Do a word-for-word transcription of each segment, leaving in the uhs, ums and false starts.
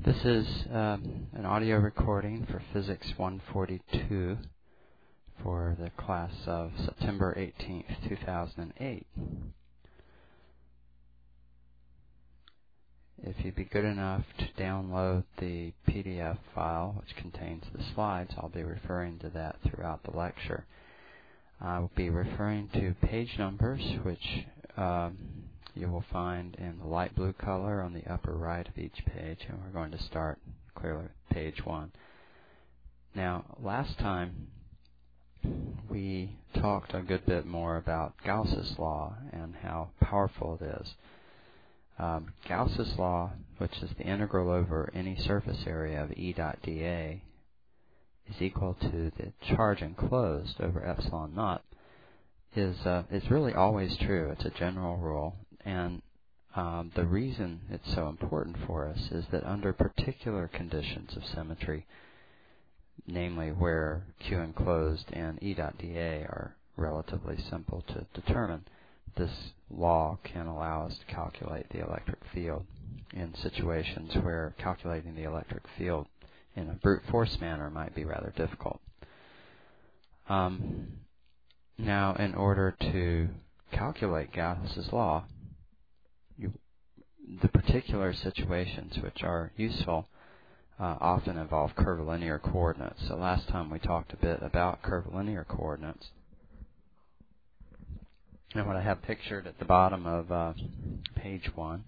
This is um, an audio recording for Physics one forty-two for the class of September eighteenth, two thousand eight. If you'd be good enough to download the P D F file which contains the slides, I'll be referring to that throughout the lecture. I will be referring to page numbers, which um, you will find in the light blue color on the upper right of each page, and we're going to start clearly with page one. Now, last time we talked a good bit more about Gauss's law and how powerful it is. Um, Gauss's law, which is the integral over any surface area of E dot dA, is equal to the charge enclosed over epsilon naught, is uh, is really always true. It's a general rule, and um, the reason it's so important for us is that under particular conditions of symmetry, namely where Q enclosed and E dot dA are relatively simple to determine, this law can allow us to calculate the electric field in situations where calculating the electric field in a brute force manner might be rather difficult. Um, now, in order to calculate Gauss's law, you, the particular situations which are useful uh, often involve curvilinear coordinates. So last time we talked a bit about curvilinear coordinates. And what I have pictured at the bottom of uh, page one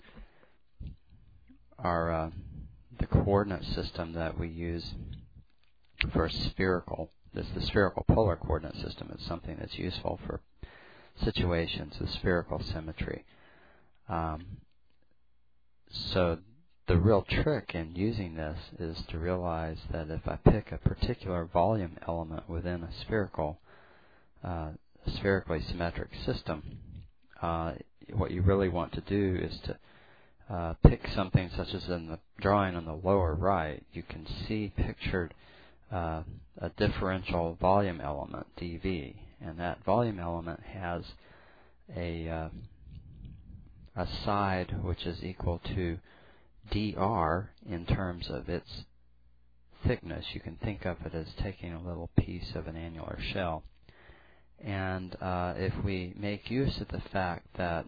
are uh, the coordinate system that we use for spherical. This the spherical polar coordinate system is something that's useful for situations with spherical symmetry. Um, so the real trick in using this is to realize that if I pick a particular volume element within a spherical, uh, spherically symmetric system, uh, what you really want to do is to uh, pick something such as in the drawing on the lower right. You can see pictured uh, a differential volume element, dV, and that volume element has a uh, a side which is equal to dr in terms of its thickness. You can think of it as taking a little piece of an annular shell. And uh, if we make use of the fact that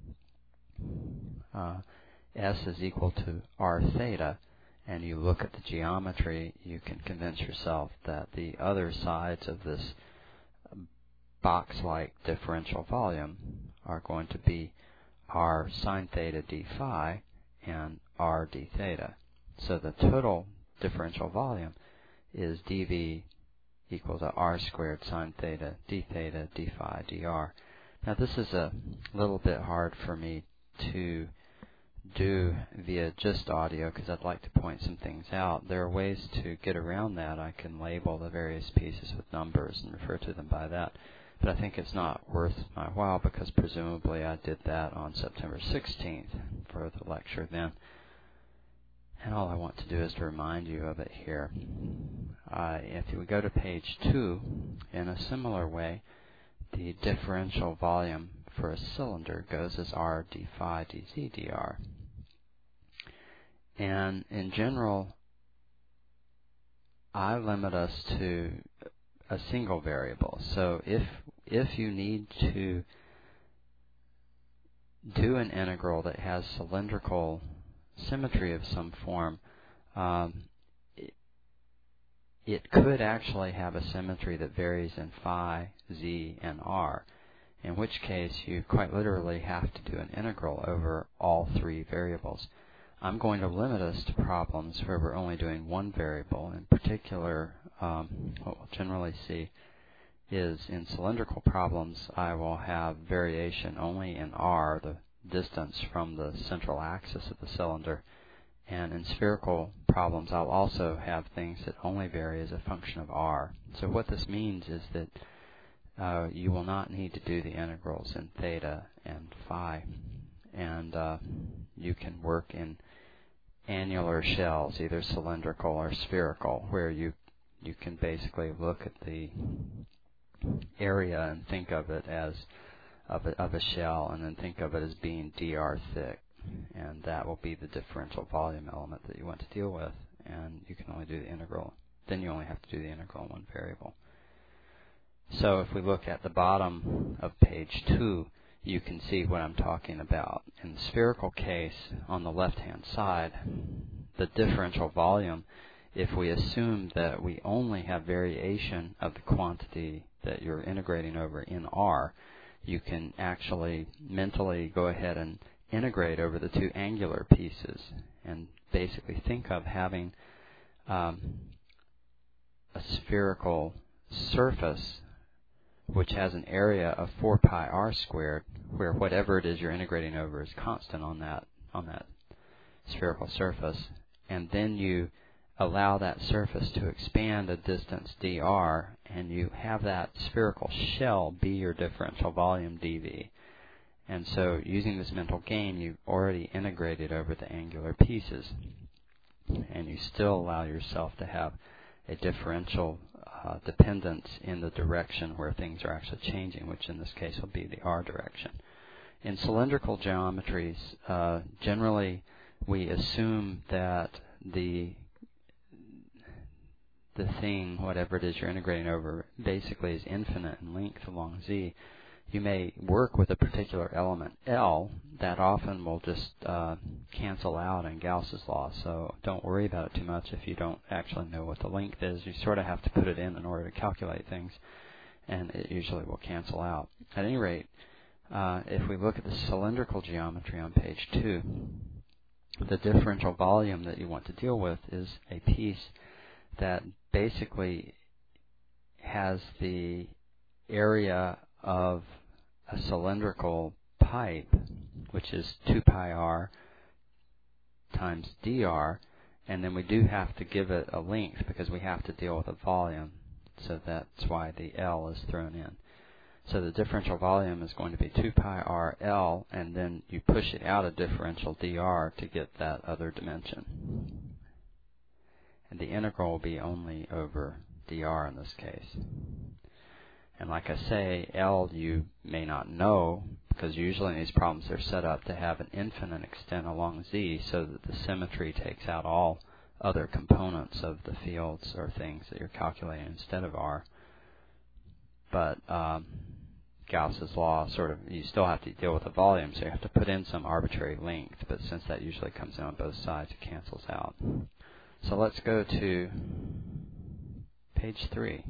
uh, S is equal to r theta, and you look at the geometry, you can convince yourself that the other sides of this box-like differential volume are going to be r sine theta d phi and r d theta. So the total differential volume is dV equal to r squared sine theta d theta d phi dr. Now this is a little bit hard for me to do via just audio because I'd like to point some things out. There are ways to get around that. I can label the various pieces with numbers and refer to them by that. But I think it's not worth my while because presumably I did that on September sixteenth for the lecture then. And all I want to do is to remind you of it here. Uh, if we go to page two, in a similar way, the differential volume for a cylinder goes as r d phi dz dr. And in general, I limit us to a single variable. So if if you need to do an integral that has cylindrical symmetry of some form, um, it, it could actually have a symmetry that varies in phi, z, and r, in which case you quite literally have to do an integral over all three variables. I'm going to limit us to problems where we're only doing one variable. In particular, um, what we'll generally see is in cylindrical problems, I will have variation only in r, the distance from the central axis of the cylinder. And in spherical problems, I'll also have things that only vary as a function of r. So what this means is that uh, you will not need to do the integrals in theta and phi. And uh, you can work in annular shells, either cylindrical or spherical, where you you can basically look at the area and think of it as of a, of a shell, and then think of it as being dr thick. and that will be the differential volume element that you want to deal with, and you can only do the integral. Then you only have to do the integral in one variable. So if we look at the bottom of page two, you can see what I'm talking about. In the spherical case, on the left-hand side, the differential volume, if we assume that we only have variation of the quantity that you're integrating over in R, you can actually mentally go ahead and integrate over the two angular pieces and basically think of having um, a spherical surface which has an area of four pi r squared, where whatever it is you're integrating over is constant on that on that spherical surface, and then you allow that surface to expand a distance dr, and you have that spherical shell be your differential volume dv. And so using this mental game, you've already integrated over the angular pieces, and you still allow yourself to have a differential uh, dependence in the direction where things are actually changing, which in this case will be the r direction. In cylindrical geometries, uh, generally we assume that the the thing, whatever it is you're integrating over, basically is infinite in length along z. You may work with a particular element L that often will just uh, cancel out in Gauss's law, so don't worry about it too much if you don't actually know what the length is. You sort of have to put it in in order to calculate things, and it usually will cancel out. At any rate, uh, if we look at the cylindrical geometry on page two, the differential volume that you want to deal with is a piece that basically has the area of a cylindrical pipe, which is two pi r times dr, and then we do have to give it a length because we have to deal with a volume, so that's why the L is thrown in. So the differential volume is going to be two pi r L, and then you push it out a differential dr to get that other dimension. And the integral will be only over dr in this case. And like I say, L you may not know, because usually in these problems they're set up to have an infinite extent along z, so that the symmetry takes out all other components of the fields or things that you're calculating instead of R. But um, Gauss's law sort of, you still have to deal with the volume, so you have to put in some arbitrary length, but since that usually comes in on both sides, it cancels out. So let's go to page three.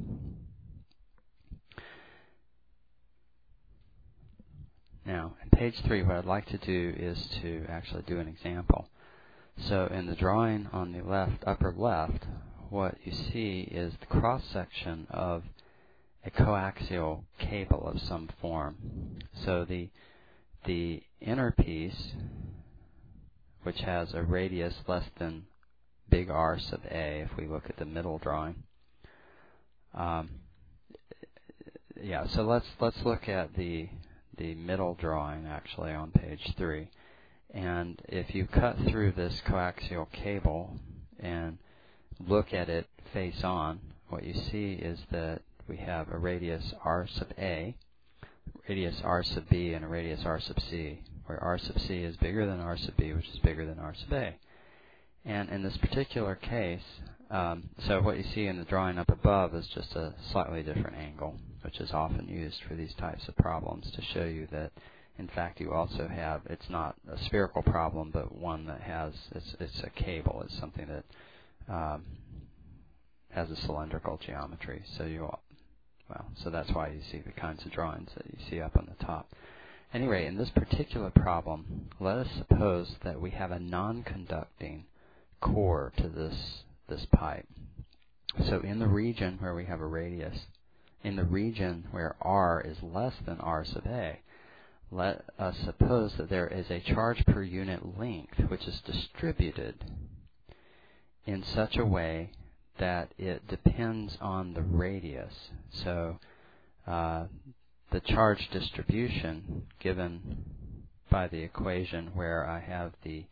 Now, in page three, what I'd like to do is to actually do an example. So in the drawing on the left, upper left, what you see is the cross-section of a coaxial cable of some form. So the the inner piece, which has a radius less than big R sub a, if we look at the middle drawing. Um, yeah, so let's let's look at the the middle drawing actually on page three. And if you cut through this coaxial cable and look at it face on, what you see is that we have a radius R sub a, radius R sub b, and a radius R sub c, where R sub c is bigger than R sub b, which is bigger than R sub a. And in this particular case, um, so what you see in the drawing up above is just a slightly different angle, which is often used for these types of problems to show you that, in fact, you also have, it's not a spherical problem, but one that has, it's, it's a cable. It's something that um, has a cylindrical geometry. So you, well, so that's why you see the kinds of drawings that you see up on the top. Anyway, in this particular problem, let us suppose that we have a non-conducting core to this this pipe. So in the region where we have a radius, in the region where R is less than R sub a, let us suppose that there is a charge per unit length which is distributed in such a way that it depends on the radius. So uh, the charge distribution given by the equation where I have the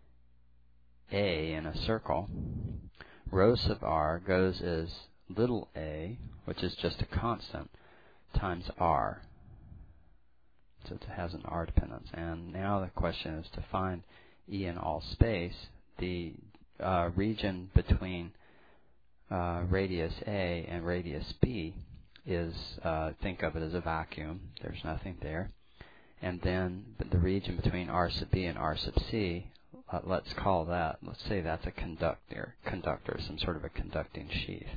A in a circle, rho sub r goes as little a, which is just a constant, times r. dependence. It has an R dependence. And now the question is to find E in all space. The uh, region between uh, radius A and radius B is, uh, think of it as a vacuum. There's nothing there. And then the region between R sub B and R sub C, uh, let's call that, let's say that's a conductor, conductor, some sort of a conducting sheath.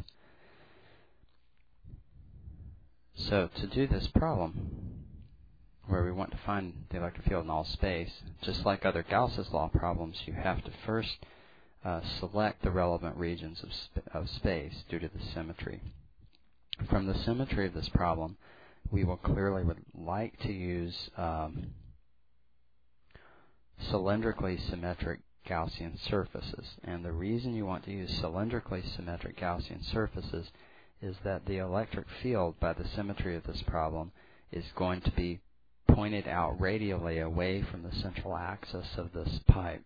So to do this problem, where we want to find the electric field in all space, just like other Gauss's law problems, you have to first uh, select the relevant regions of, sp of space due to the symmetry. From the symmetry of this problem, we will clearly would like to use um, cylindrically symmetric Gaussian surfaces. And the reason you want to use cylindrically symmetric Gaussian surfaces is that the electric field, by the symmetry of this problem, is going to be pointed out radially away from the central axis of this pipe.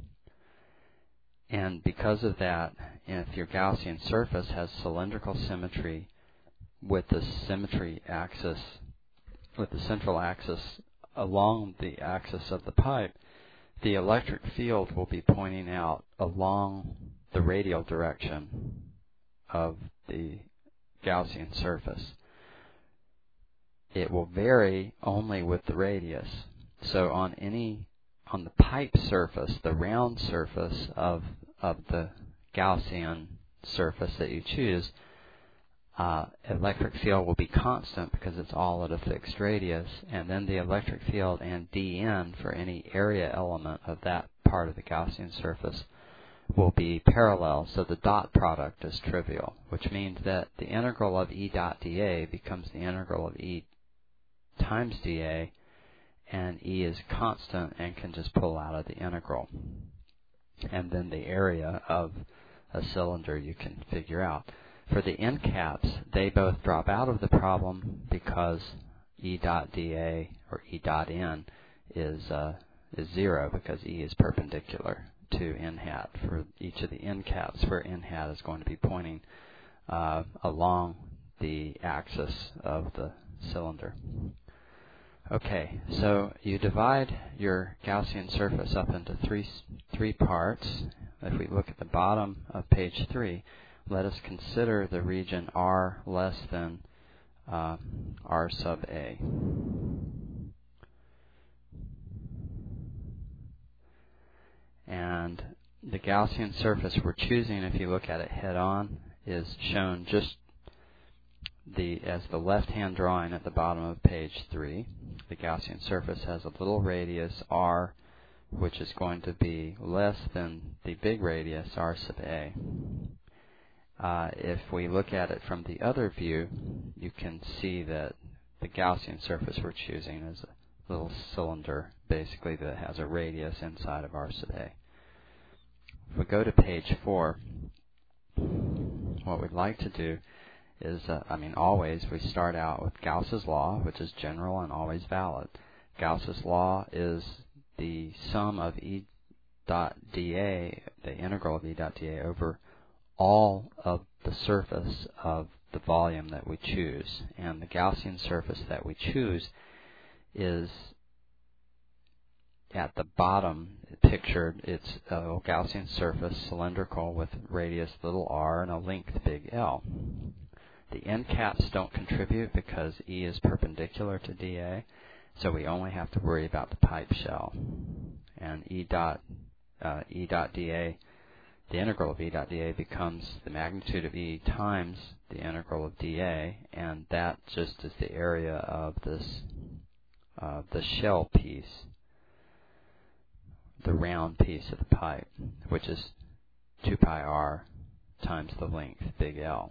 And because of that, if your Gaussian surface has cylindrical symmetry with the symmetry axis, with the central axis along the axis of the pipe, the electric field will be pointing out along the radial direction of the Gaussian surface. It will vary only with the radius. So on any, on the pipe surface, the round surface of, of the Gaussian surface that you choose, uh, electric field will be constant because it's all at a fixed radius, and then the electric field and dN for any area element of that part of the Gaussian surface will be parallel, so the dot product is trivial, which means that the integral of E dot dA becomes the integral of E times dA, and E is constant and can just pull out of the integral. And then the area of a cylinder you can figure out. For the end caps, they both drop out of the problem because E dot dA or E dot N is, uh, is zero because E is perpendicular to n hat for each of the end caps, where n hat is going to be pointing uh, along the axis of the cylinder. Okay, so you divide your Gaussian surface up into three three parts. If we look at the bottom of page three, let us consider the region R less than uh, R sub A. And the Gaussian surface we're choosing, if you look at it head-on, is shown just the as the left-hand drawing at the bottom of page three. The Gaussian surface has a little radius R, which is going to be less than the big radius R sub A. Uh, if we look at it from the other view, you can see that the Gaussian surface we're choosing is a little cylinder, basically, that has a radius inside of R sub A. If we go to page four, what we'd like to do is, uh, I mean, always we start out with Gauss's law, which is general and always valid. Gauss's law is the sum of E dot dA, the integral of E dot dA over all of the surface of the volume that we choose. And the Gaussian surface that we choose is at the bottom pictured. It's a Gaussian surface, cylindrical, with radius little r and a length big L. The end caps don't contribute because E is perpendicular to dA, so we only have to worry about the pipe shell. And E dot, uh, E dot dA, the integral of E dot dA becomes the magnitude of E times the integral of dA, and that just is the area of this, uh, the shell piece, the round piece of the pipe, which is two pi r times the length big L.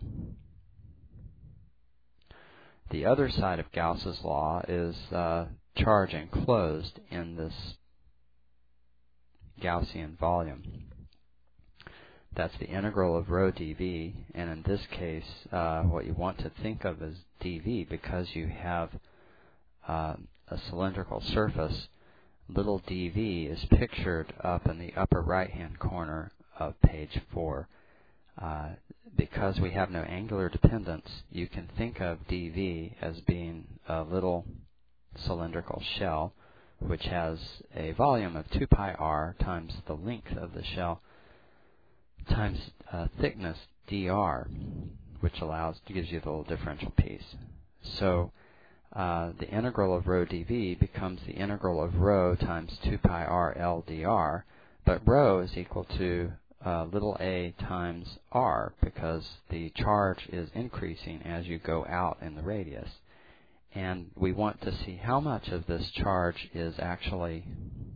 The other side of Gauss's law is uh, charge enclosed in this Gaussian volume. That's the integral of rho dV, and in this case, uh, what you want to think of as dV, because you have uh, a cylindrical surface, little dV is pictured up in the upper right-hand corner of page four. Uh, because we have no angular dependence, you can think of dV as being a little cylindrical shell, which has a volume of two pi r times the length of the shell times uh, thickness dr, which allows gives you the little differential piece. So uh, the integral of rho dv becomes the integral of rho times two pi r L dr, but rho is equal to uh, little a times r because the charge is increasing as you go out in the radius. And we want to see how much of this charge is actually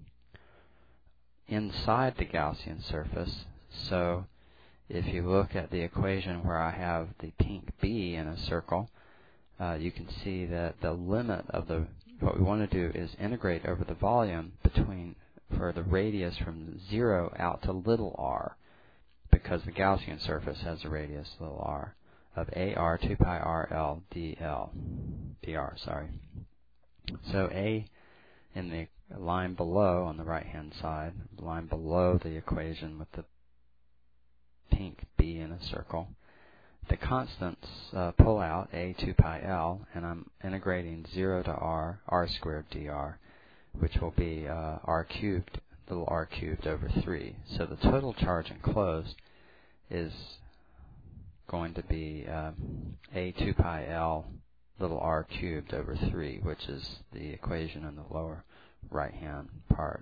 inside the Gaussian surface. So if you look at the equation where I have the pink B in a circle, uh, you can see that the limit of the, what we want to do is integrate over the volume between, for the radius from zero out to little r, because the Gaussian surface has a radius little r, of ar two pi r L dl, dr, sorry. So A in the line below on the right hand side, the line below the equation with the pink B in a circle, the constants uh, pull out a two pi L, and I'm integrating zero to r, r squared dr, which will be uh, r cubed, little r cubed over three. So the total charge enclosed is going to be uh, a two pi L little r cubed over three, which is the equation in the lower right hand part.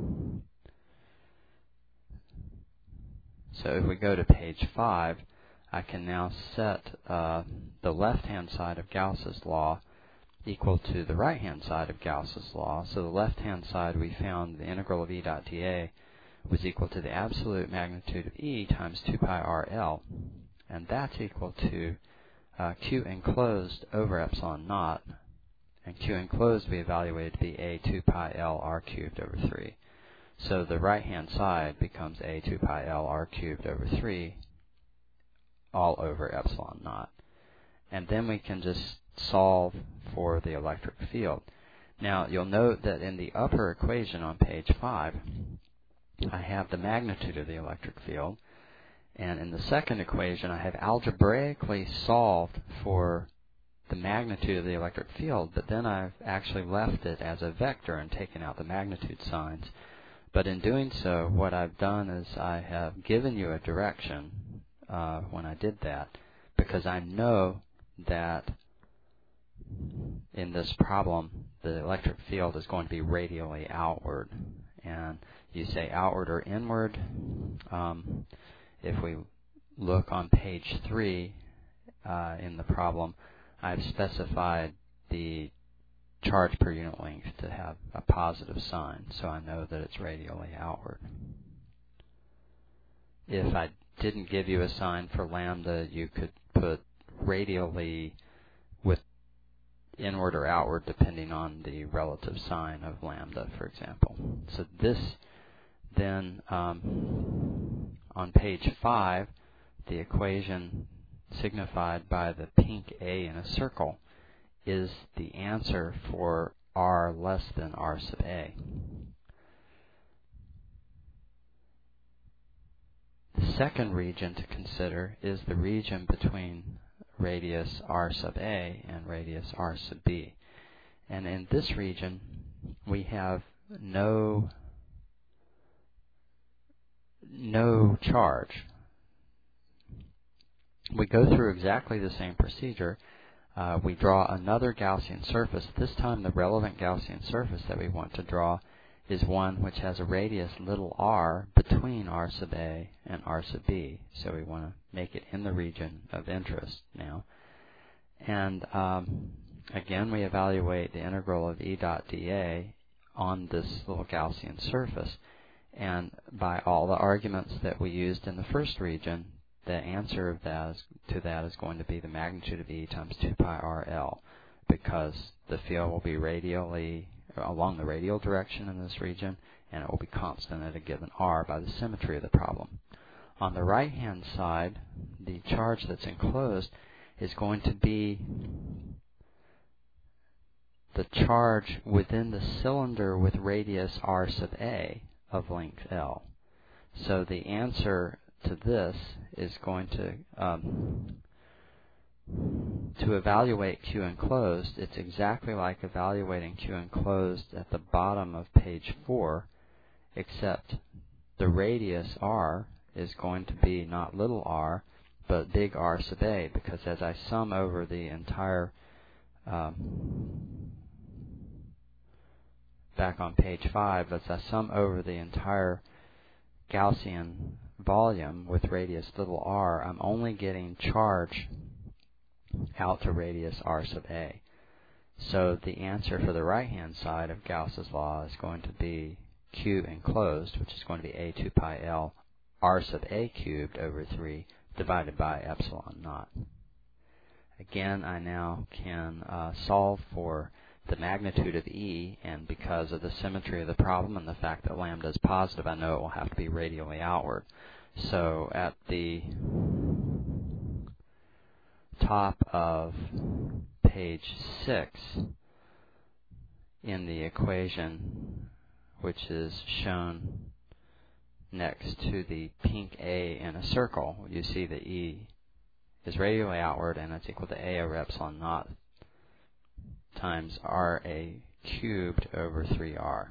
So if we go to page five, I can now set uh, the left hand side of Gauss's law equal to the right hand side of Gauss's law. So the left hand side, we found the integral of E dot dA was equal to the absolute magnitude of E times two pi R L. And that's equal to uh, Q enclosed over epsilon naught, and Q enclosed we evaluated to be a two pi L r cubed over three. So the right-hand side becomes a two pi L r cubed over three all over epsilon naught. And then we can just solve for the electric field. Now, you'll note that in the upper equation on page five, I have the magnitude of the electric field. And in the second equation, I have algebraically solved for the magnitude of the electric field, but then I've actually left it as a vector and taken out the magnitude signs. But in doing so, what I've done is I have given you a direction uh, when I did that, because I know that in this problem, the electric field is going to be radially outward. And you say outward or inward. Um, If we look on page three uh, in the problem, I've specified the charge per unit length to have a positive sign, so I know that it's radially outward. If I didn't give you a sign for lambda, you could put radially with inward or outward depending on the relative sign of lambda, for example. So this then, um, on page five, the equation signified by the pink A in a circle is the answer for r less than r sub a. The second region to consider is the region between radius r sub a and radius r sub b. And in this region, we have no no charge. We go through exactly the same procedure. Uh, we draw another Gaussian surface. This time the relevant Gaussian surface that we want to draw is one which has a radius little r between r sub a and r sub b. So we want to make it in the region of interest now. And um, again, we evaluate the integral of E dot dA on this little Gaussian surface. And by all the arguments that we used in the first region, the answer of that is, to that is going to be the magnitude of E times two pi R L, because the field will be radially along the radial direction in this region, and it will be constant at a given r by the symmetry of the problem. On the right-hand side, the charge that's enclosed is going to be the charge within the cylinder with radius r sub a of length L. So the answer to this is going to um, to evaluate Q enclosed, it's exactly like evaluating Q enclosed at the bottom of page four, except the radius r is going to be not little r, but big R sub a, because as I sum over the entire, um, back on page five, as I sum over the entire Gaussian volume with radius little r, I'm only getting charge out to radius r sub a. So the answer for the right-hand side of Gauss's law is going to be Q enclosed, which is going to be a two pi L r sub a cubed over three divided by epsilon naught. Again, I now can uh, solve for the magnitude of E, and because of the symmetry of the problem and the fact that lambda is positive, I know it will have to be radially outward. So at the top of page six in the equation, which is shown next to the pink A in a circle, you see that E is radially outward, and it's equal to A over epsilon naught times R A cubed over three R.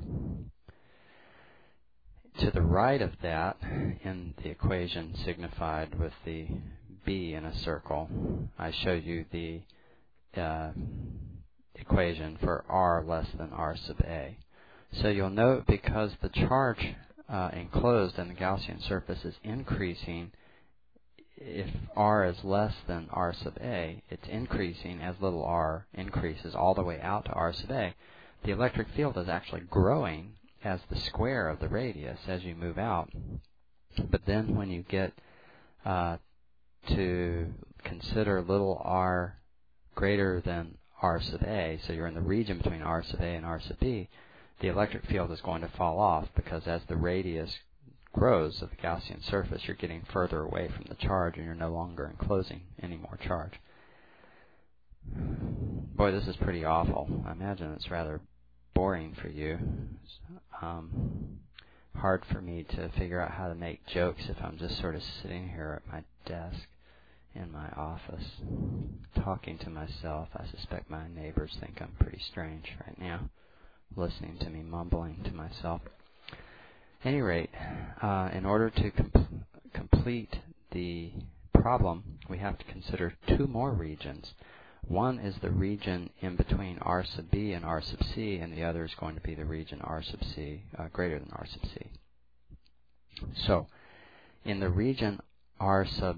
To the right of that, in the equation signified with the B in a circle, I show you the uh, equation for R less than R sub A. So you'll note, because the charge uh, enclosed in the Gaussian surface is increasing, if R is less than R sub A, it's increasing as little r increases all the way out to R sub A. The electric field is actually growing as the square of the radius as you move out. But then when you get uh, to consider little r greater than R sub A, so you're in the region between R sub A and R sub B, the electric field is going to fall off, because as the radius grows of the Gaussian surface, you're getting further away from the charge and you're no longer enclosing any more charge. Boy, this is pretty awful. I imagine it's rather boring for you. It's, um, hard for me to figure out how to make jokes if I'm just sort of sitting here at my desk in my office talking to myself. I suspect my neighbors think I'm pretty strange right now, listening to me mumbling to myself. At any rate, uh, in order to com complete the problem, we have to consider two more regions. One is the region in between R sub B and R sub C, and the other is going to be the region R sub C, uh, greater than R sub C. So, in the region R sub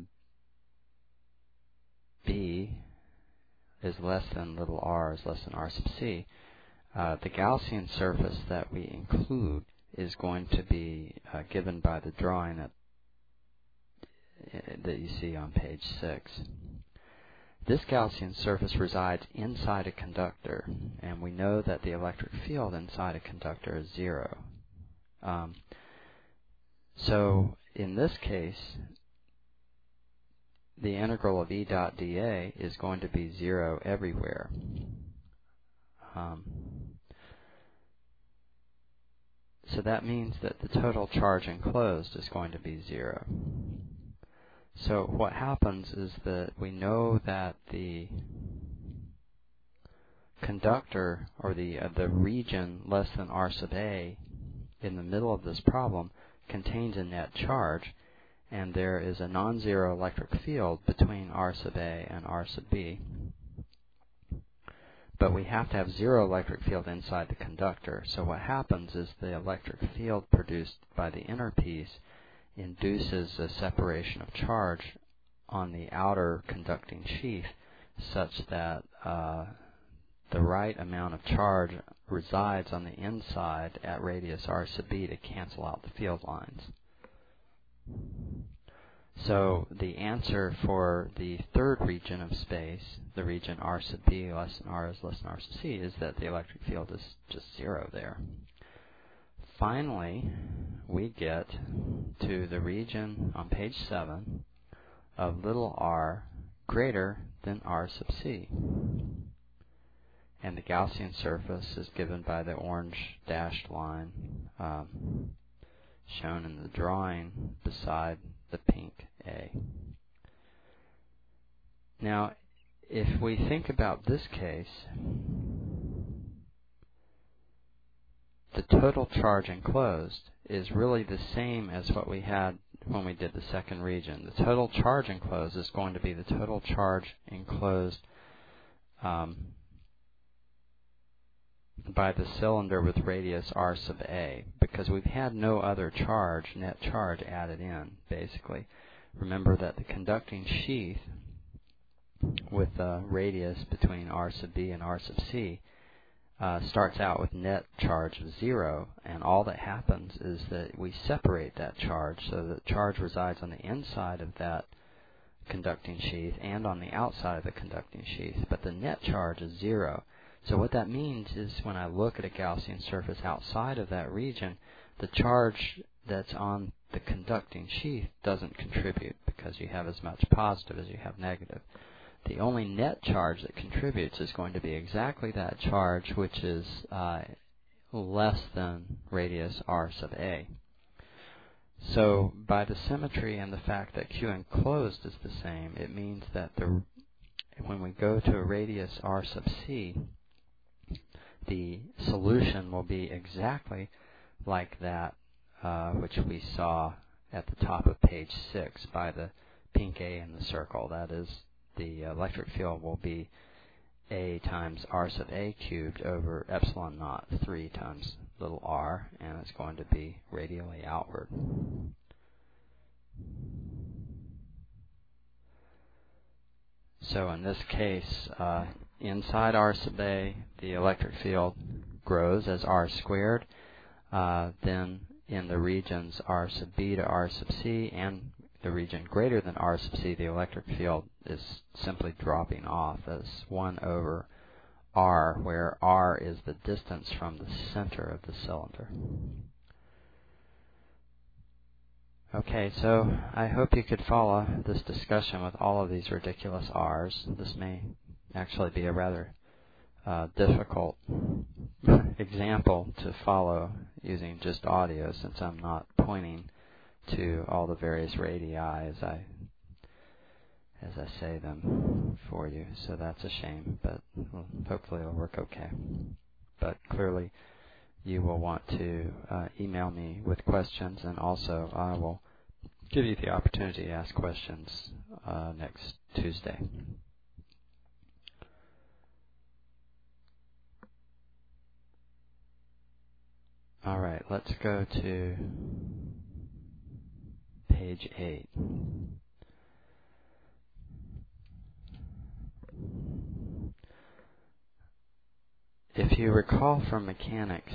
B is less than little r is less than R sub C, uh, the Gaussian surface that we include is going to be uh, given by the drawing that, uh, that you see on page six. This Gaussian surface resides inside a conductor, and we know that the electric field inside a conductor is zero. Um, so in this case, the integral of E dot dA is going to be zero everywhere. Um, So that means that the total charge enclosed is going to be zero. So what happens is that we know that the conductor, or the uh, the region less than R sub A in the middle of this problem, contains a net charge, and there is a non-zero electric field between R sub A and R sub B. But we have to have zero electric field inside the conductor. So what happens is the electric field produced by the inner piece induces a separation of charge on the outer conducting sheath, such that uh, the right amount of charge resides on the inside at radius R sub B to cancel out the field lines. So the answer for the third region of space, the region R sub B less than R is less than R sub C, is that the electric field is just zero there. Finally, we get to the region on page seven of little r greater than R sub C. And the Gaussian surface is given by the orange dashed line um, shown in the drawing beside the pink A. Now, if we think about this case, the total charge enclosed is really the same as what we had when we did the second region. The total charge enclosed is going to be the total charge enclosed um, by the cylinder with radius r sub a, because we've had no other charge, net charge, added in, basically. Remember that the conducting sheath with a radius between r sub b and r sub c uh, starts out with net charge of zero, and all that happens is that we separate that charge so that charge resides on the inside of that conducting sheath and on the outside of the conducting sheath, but the net charge is zero. So what that means is when I look at a Gaussian surface outside of that region, the charge that's on the conducting sheath doesn't contribute because you have as much positive as you have negative. The only net charge that contributes is going to be exactly that charge, which is uh, less than radius r sub a. So by the symmetry and the fact that Q enclosed is the same, it means that the when we go to a radius r sub c, the solution will be exactly like that uh, which we saw at the top of page six by the pink A in the circle. That is, the electric field will be A times r sub a cubed over epsilon naught three times little r, and it's going to be radially outward. So in this case, uh, inside r sub a, the electric field grows as r squared. Uh, then in the regions r sub b to r sub c and the region greater than r sub c, the electric field is simply dropping off as one over r, where r is the distance from the center of the cylinder. Okay, so I hope you could follow this discussion with all of these ridiculous r's. This may actually be a rather uh, difficult example to follow using just audio, since I'm not pointing to all the various radii as I as I say them for you. So that's a shame, but well, hopefully it'll work okay. But clearly you will want to uh, email me with questions, and also I will give you the opportunity to ask questions uh, next Tuesday. All right, let's go to page eight. If you recall from mechanics,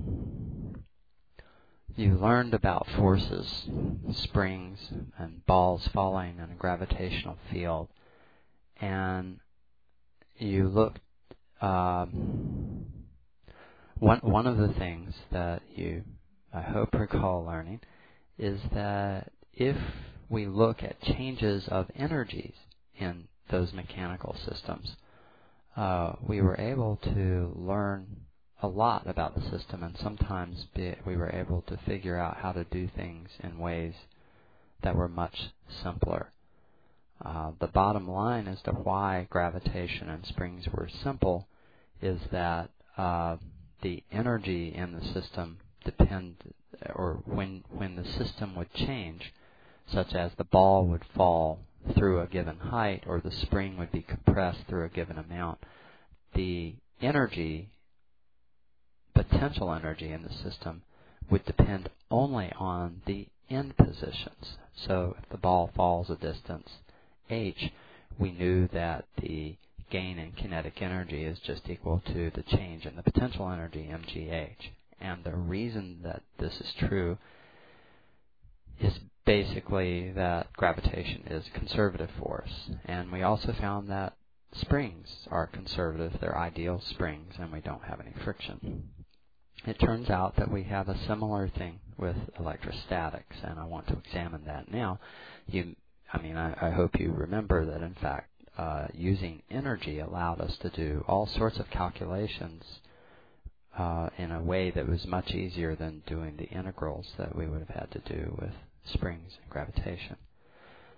you learned about forces, springs, and balls falling in a gravitational field, and you looked. Um, one one of the things that you, I hope, recall learning is that if we look at changes of energies in those mechanical systems, uh, we were able to learn a lot about the system, and sometimes be, we were able to figure out how to do things in ways that were much simpler. Uh, the bottom line as to why gravitation and springs were simple is that uh, the energy in the system depend, or when when the system would change, such as the ball would fall through a given height or the spring would be compressed through a given amount, the energy, potential energy in the system, would depend only on the end positions. So if the ball falls a distance h, we knew that the gain in kinetic energy is just equal to the change in the potential energy, mgh. And the reason that this is true is basically that gravitation is a conservative force. And we also found that springs are conservative. They're ideal springs, and we don't have any friction. It turns out that we have a similar thing with electrostatics, and I want to examine that now. You, I mean, I, I hope you remember that, in fact, uh, using energy allowed us to do all sorts of calculations uh, in a way that was much easier than doing the integrals that we would have had to do with springs and gravitation.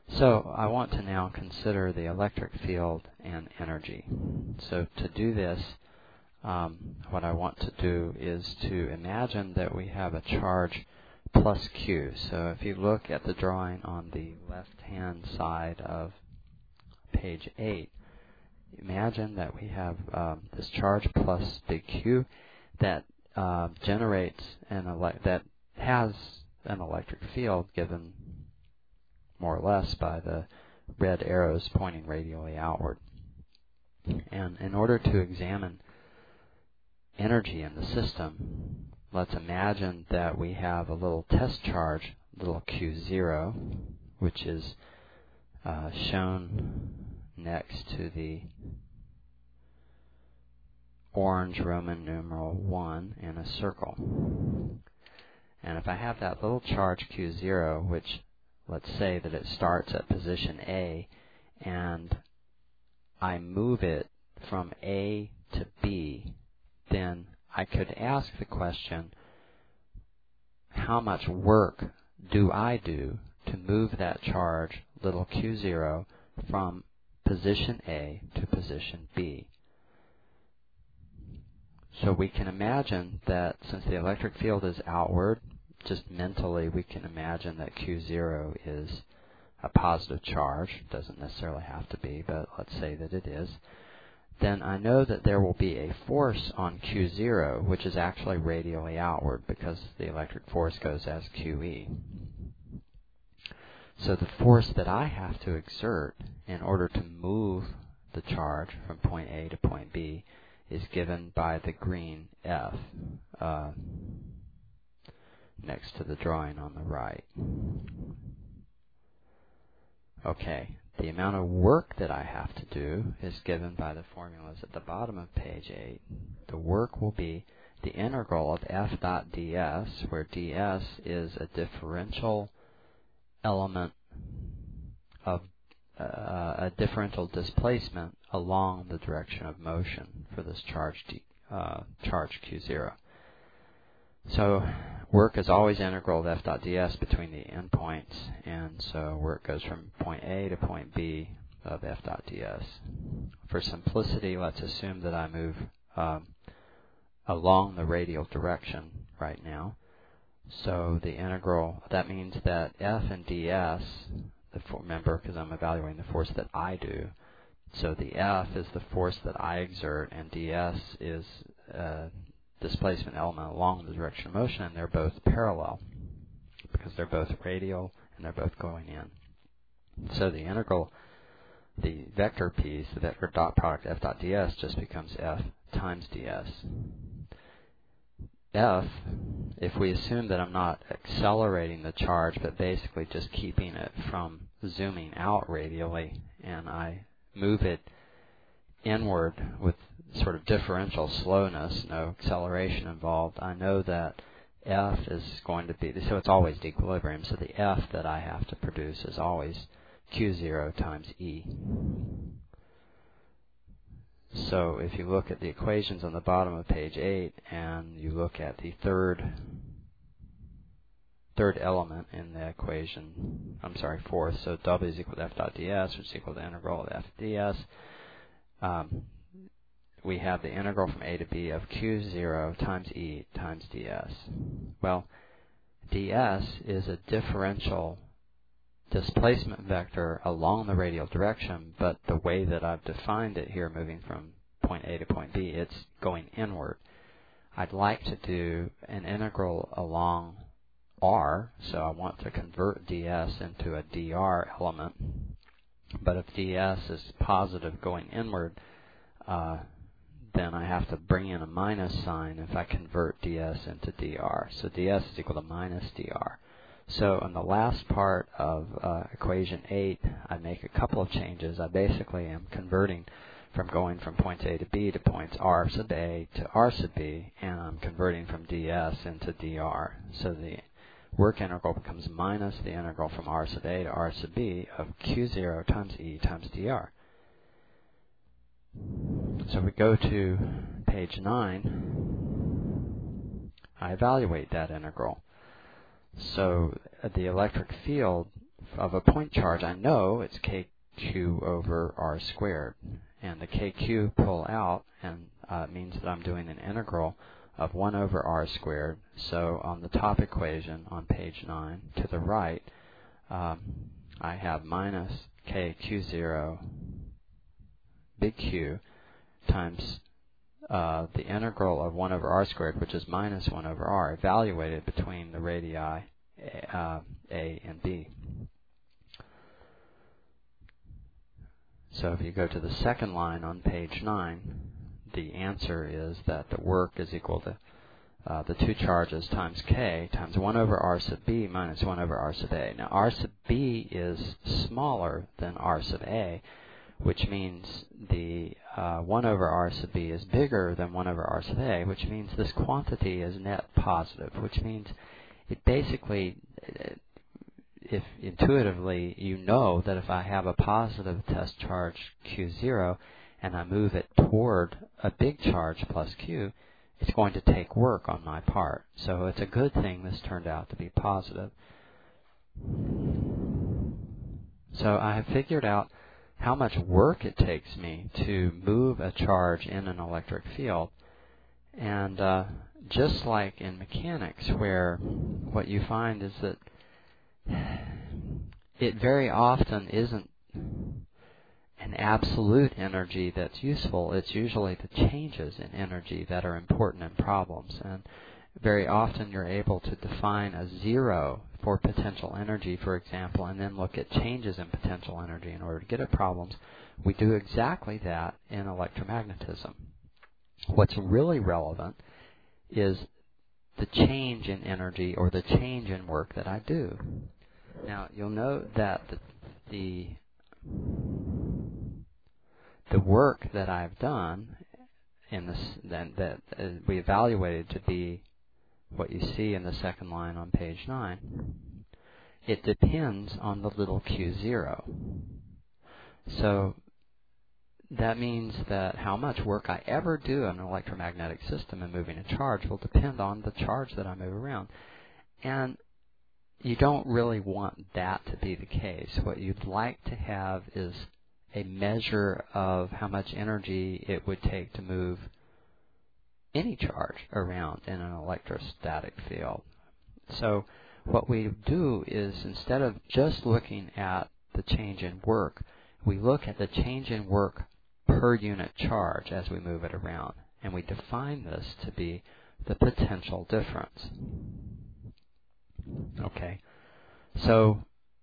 So I want to now consider the electric field and energy. So to do this, um, what I want to do is to imagine that we have a charge plus Q. So if you look at the drawing on the left-hand side of page eight, imagine that we have um, this charge plus big Q that uh, generates an ele- that has an electric field given more or less by the red arrows pointing radially outward. And in order to examine energy in the system, let's imagine that we have a little test charge, little Q zero, which is uh, shown next to the orange Roman numeral one in a circle. And if I have that little charge Q zero, which let's say that it starts at position A, and I move it from A to B, then I could ask the question, how much work do I do to move that charge, little Q zero, from position A to position B? So we can imagine that since the electric field is outward, just mentally we can imagine that Q zero is a positive charge. It doesn't necessarily have to be, but let's say that it is. Then I know that there will be a force on Q zero, which is actually radially outward because the electric force goes as Q E. So the force that I have to exert in order to move the charge from point A to point B is given by the green F uh, next to the drawing on the right. Okay, the amount of work that I have to do is given by the formulas at the bottom of page eight. The work will be the integral of F dot ds, where ds is a differential element of uh, a differential displacement along the direction of motion for this charge D, uh, charge Q zero. So work is always integral of F dot ds between the endpoints, and so work goes from point A to point B of F dot ds. For simplicity, let's assume that I move um, along the radial direction right now. So the integral, that means that F and ds, the for, remember, because I'm evaluating the force that I do, so the F is the force that I exert, and ds is uh, displacement element along the direction of motion, and they're both parallel because they're both radial and they're both going in. So the integral, the vector piece, the vector dot product F dot ds just becomes F times ds. F, if we assume that I'm not accelerating the charge but basically just keeping it from zooming out radially, and I move it inward with sort of differential slowness, no acceleration involved, I know that F is going to be, so it's always the equilibrium, so the F that I have to produce is always Q zero times E. So if you look at the equations on the bottom of page eight, and you look at the third third element in the equation, I'm sorry, fourth, so W is equal to F dot ds, which is equal to the integral of F ds. Um, we have the integral from A to B of Q zero times E times ds. Well, ds is a differential displacement vector along the radial direction, but the way that I've defined it here, moving from point A to point B, it's going inward. I'd like to do an integral along R, so I want to convert ds into a dr element, but if ds is positive going inward, uh, then I have to bring in a minus sign if I convert ds into dr. So ds is equal to minus dr. So in the last part of uh, equation eight, I make a couple of changes. I basically am converting from going from points A to B to points R sub A to R sub B, and I'm converting from ds into dr. So the work integral becomes minus the integral from R sub A to R sub B of Q zero times E times dr. So we go to page nine. I evaluate that integral. So uh, the electric field of a point charge, I know it's K Q over R squared. And the K Q pull out, and uh, it means that I'm doing an integral of one over R squared. So on the top equation on page nine, to the right, um, I have minus K Q zero, big Q, times uh, the integral of one over R squared, which is minus one over R, evaluated between the radii uh, A and B. So if you go to the second line on page nine, the answer is that the work is equal to uh, the two charges times K times one over R sub B minus one over R sub A. Now R sub B is smaller than R sub A, which means the uh, one over R sub B is bigger than one over R sub A, which means this quantity is net positive, which means it basically, if intuitively you know that if I have a positive test charge Q zero and I move it toward a big charge plus Q, it's going to take work on my part. So it's a good thing this turned out to be positive. So I have figured out how much work it takes me to move a charge in an electric field. And uh, just like in mechanics, where what you find is that it very often isn't an absolute energy that's useful. It's usually the changes in energy that are important in problems. And very often you're able to define a zero for potential energy, for example, and then look at changes in potential energy in order to get at problems. We do exactly that in electromagnetism. What's really relevant is the change in energy or the change in work that I do. Now, you'll note that the, the the work that I've done in this that, that uh, we evaluated to be what you see in the second line on page nine, it depends on the little q zero. So that means that how much work I ever do in an electromagnetic system and moving a charge will depend on the charge that I move around. And you don't really want that to be the case. What you'd like to have is a measure of how much energy it would take to move any charge around in an electrostatic field. So what we do is, instead of just looking at the change in work, we look at the change in work per unit charge as we move it around. And we define this to be the potential difference. Okay, so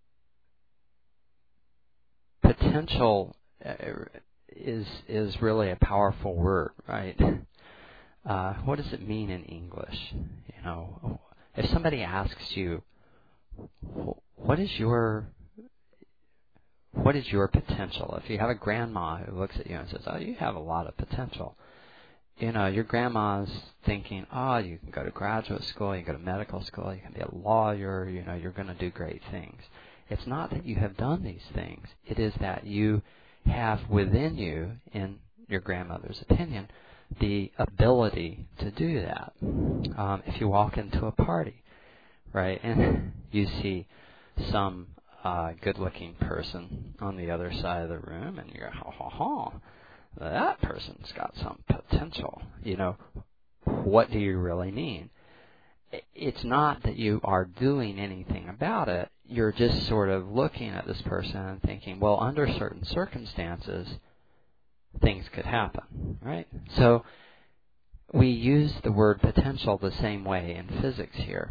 potential is is really a powerful word, right? Uh, what does it mean in English? You know, if somebody asks you, what is your what is your potential? If you have a grandma who looks at you and says, "Oh, you have a lot of potential," you know, your grandma's thinking, "Oh, you can go to graduate school, you can go to medical school, you can be a lawyer, you know, you're going to do great things." It's not that you have done these things. It is that you have within you, in your grandmother's opinion, the ability to do that. Um, if you walk into a party, right, and you see some uh, good-looking person on the other side of the room, and you're, ha, ha, ha, that person's got some potential. You know, what do you really mean? It's not that you are doing anything about it. You're just sort of looking at this person and thinking, well, under certain circumstances, things could happen, right? So we use the word potential the same way in physics here.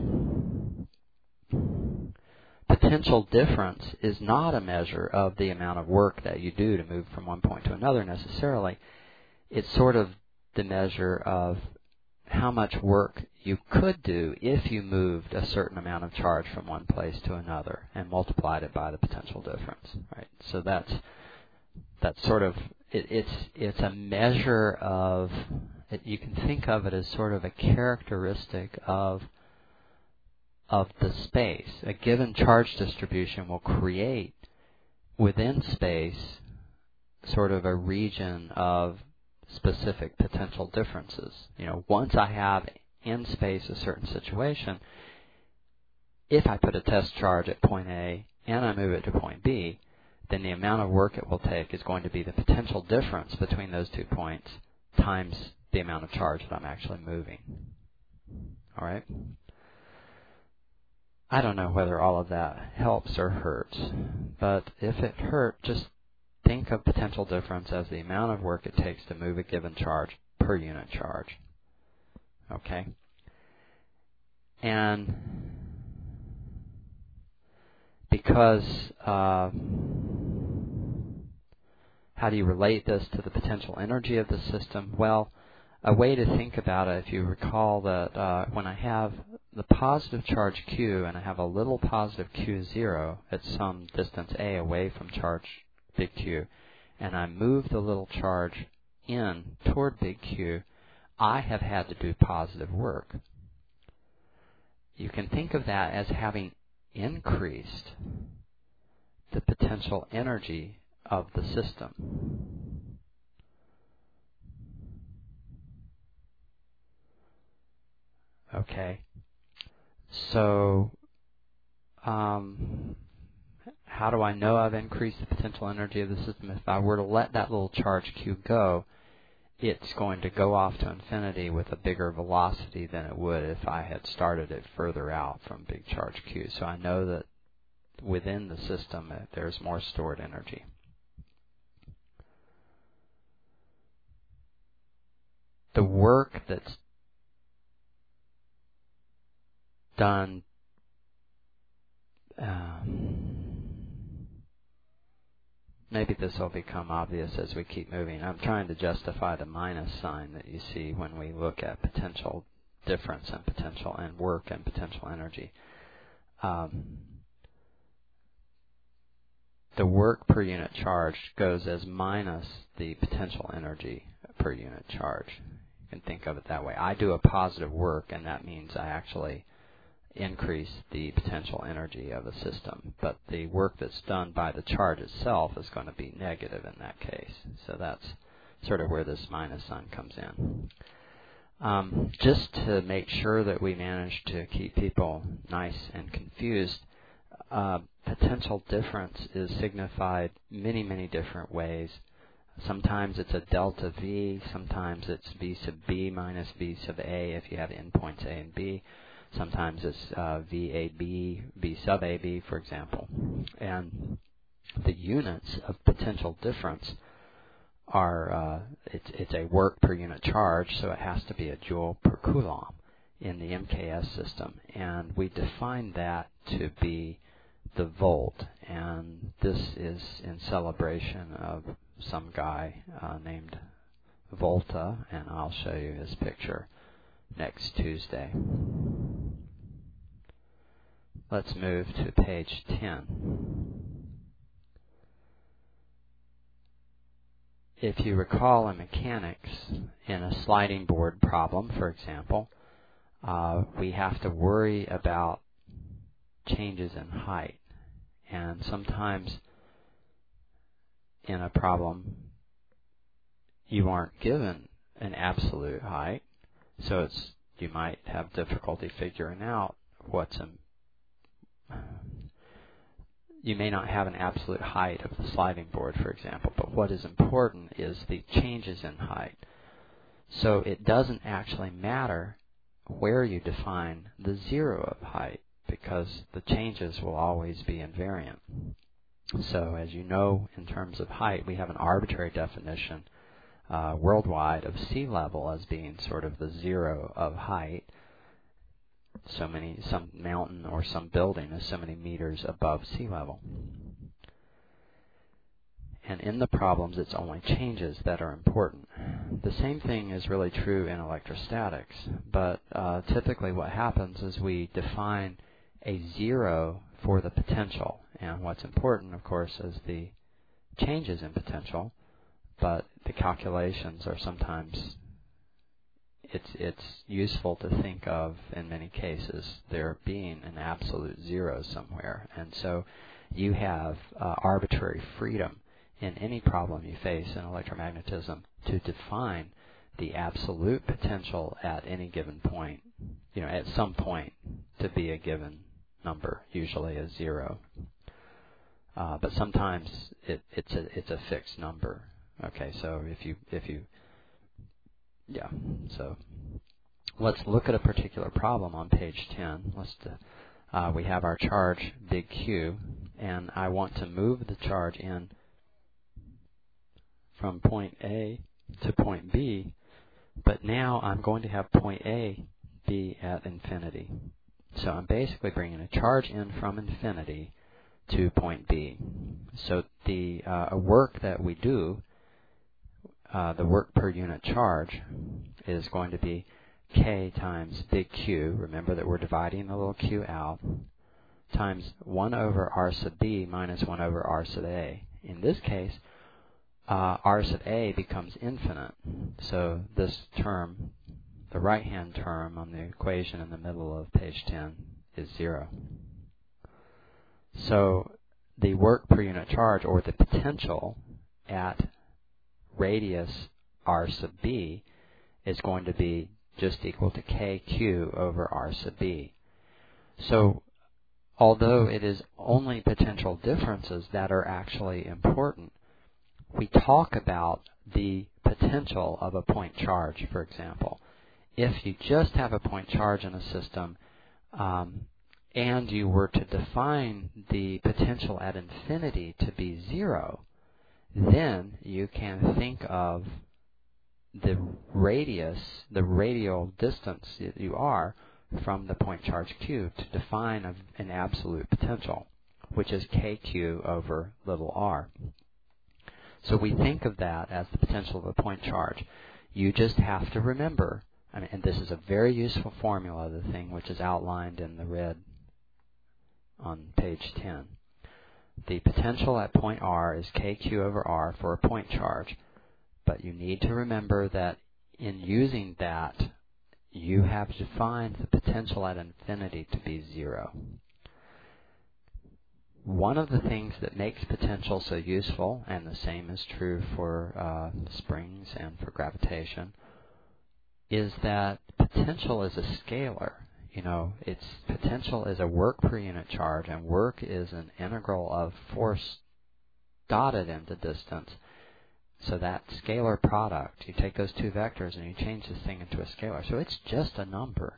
Potential difference is not a measure of the amount of work that you do to move from one point to another necessarily. It's sort of the measure of how much work you could do if you moved a certain amount of charge from one place to another and multiplied it by the potential difference, right? So that's that's sort of it, it's it's a measure of it, you can think of it as sort of a characteristic of of the space. A given charge distribution will create within space sort of a region of specific potential differences. You know, once I have in space a certain situation, if I put a test charge at point A and I move it to point B, then the amount of work it will take is going to be the potential difference between those two points times the amount of charge that I'm actually moving. All right? I don't know whether all of that helps or hurts, but if it hurt, just think of potential difference as the amount of work it takes to move a given charge per unit charge. Okay? And because, uh, how do you relate this to the potential energy of the system? Well, a way to think about it, if you recall that uh, when I have the positive charge Q and I have a little positive Q zero at some distance A away from charge big Q, and I move the little charge in toward big Q, I have had to do positive work. You can think of that as having increased the potential energy of the system. Okay, so um, how do I know I've increased the potential energy of the system? If I were to let that little charge Q go, it's going to go off to infinity with a bigger velocity than it would if I had started it further out from big charge Q. So I know that within the system uh, there's more stored energy. The work that's done um, maybe this will become obvious as we keep moving. I'm trying to justify the minus sign that you see when we look at potential difference and potential and work and potential energy. Um, the work per unit charge goes as minus the potential energy per unit charge. You can think of it that way. I do a positive work, and that means I actually increase the potential energy of a system. But the work that's done by the charge itself is going to be negative in that case. So that's sort of where this minus sign comes in. Um, just to make sure that we manage to keep people nice and confused, uh, potential difference is signified many, many different ways. Sometimes it's a delta V, sometimes it's V sub B minus V sub A if you have endpoints A and B. Sometimes it's uh, V A B, V sub A B, for example. And the units of potential difference are, uh, it's, it's a work per unit charge, so it has to be a joule per coulomb in the M K S system. And we define that to be the volt. And this is in celebration of some guy uh, named Volta, and I'll show you his picture next Tuesday. Let's move to page ten. If you recall in mechanics, in a sliding board problem, for example, uh, we have to worry about changes in height. And sometimes in a problem, you aren't given an absolute height. So it's you might have difficulty figuring out what's in. You may not have an absolute height of the sliding board, for example, but what is important is the changes in height. So it doesn't actually matter where you define the zero of height, because the changes will always be invariant. So as you know, in terms of height, we have an arbitrary definition Uh, worldwide of sea level as being sort of the zero of height. So many, some mountain or some building is so many meters above sea level. And in the problems, it's only changes that are important. The same thing is really true in electrostatics, but uh, typically what happens is we define a zero for the potential. And what's important, of course, is the changes in potential. But the calculations are sometimes, it's it's useful to think of, in many cases, there being an absolute zero somewhere. And so you have uh, arbitrary freedom in any problem you face in electromagnetism to define the absolute potential at any given point, you know, at some point to be a given number, usually a zero. uh, but sometimes it, it's a it's a fixed number. Okay, so if you if you yeah, so let's look at a particular problem on page ten. Let's uh, we have our charge big Q, and I want to move the charge in from point A to point B, but now I'm going to have point A be at infinity. So I'm basically bringing a charge in from infinity to point B. So the uh, work that we do, uh, the work per unit charge, is going to be K times big Q. Remember that we're dividing the little q out, times one over R sub B minus one over R sub A. In this case, uh, R sub A becomes infinite. So this term, the right-hand term on the equation in the middle of page ten, is zero. So the work per unit charge, or the potential at radius R sub B, is going to be just equal to K Q over R sub B. So although it is only potential differences that are actually important, we talk about the potential of a point charge, for example. If you just have a point charge in a system, um, and you were to define the potential at infinity to be zero, then you can think of the radius, the radial distance that you are from the point charge Q to define a, an absolute potential, which is K Q over little r. So we think of that as the potential of a point charge. You just have to remember, I mean, and this is a very useful formula, the thing which is outlined in the red on page ten. The potential at point R is K Q over R for a point charge, but you need to remember that in using that, you have defined the potential at infinity to be zero. One of the things that makes potential so useful, and the same is true for uh, springs and for gravitation, is that potential is a scalar. You know, its potential is a work per unit charge, and work is an integral of force dotted into distance. So that scalar product, you take those two vectors and you change this thing into a scalar. So it's just a number.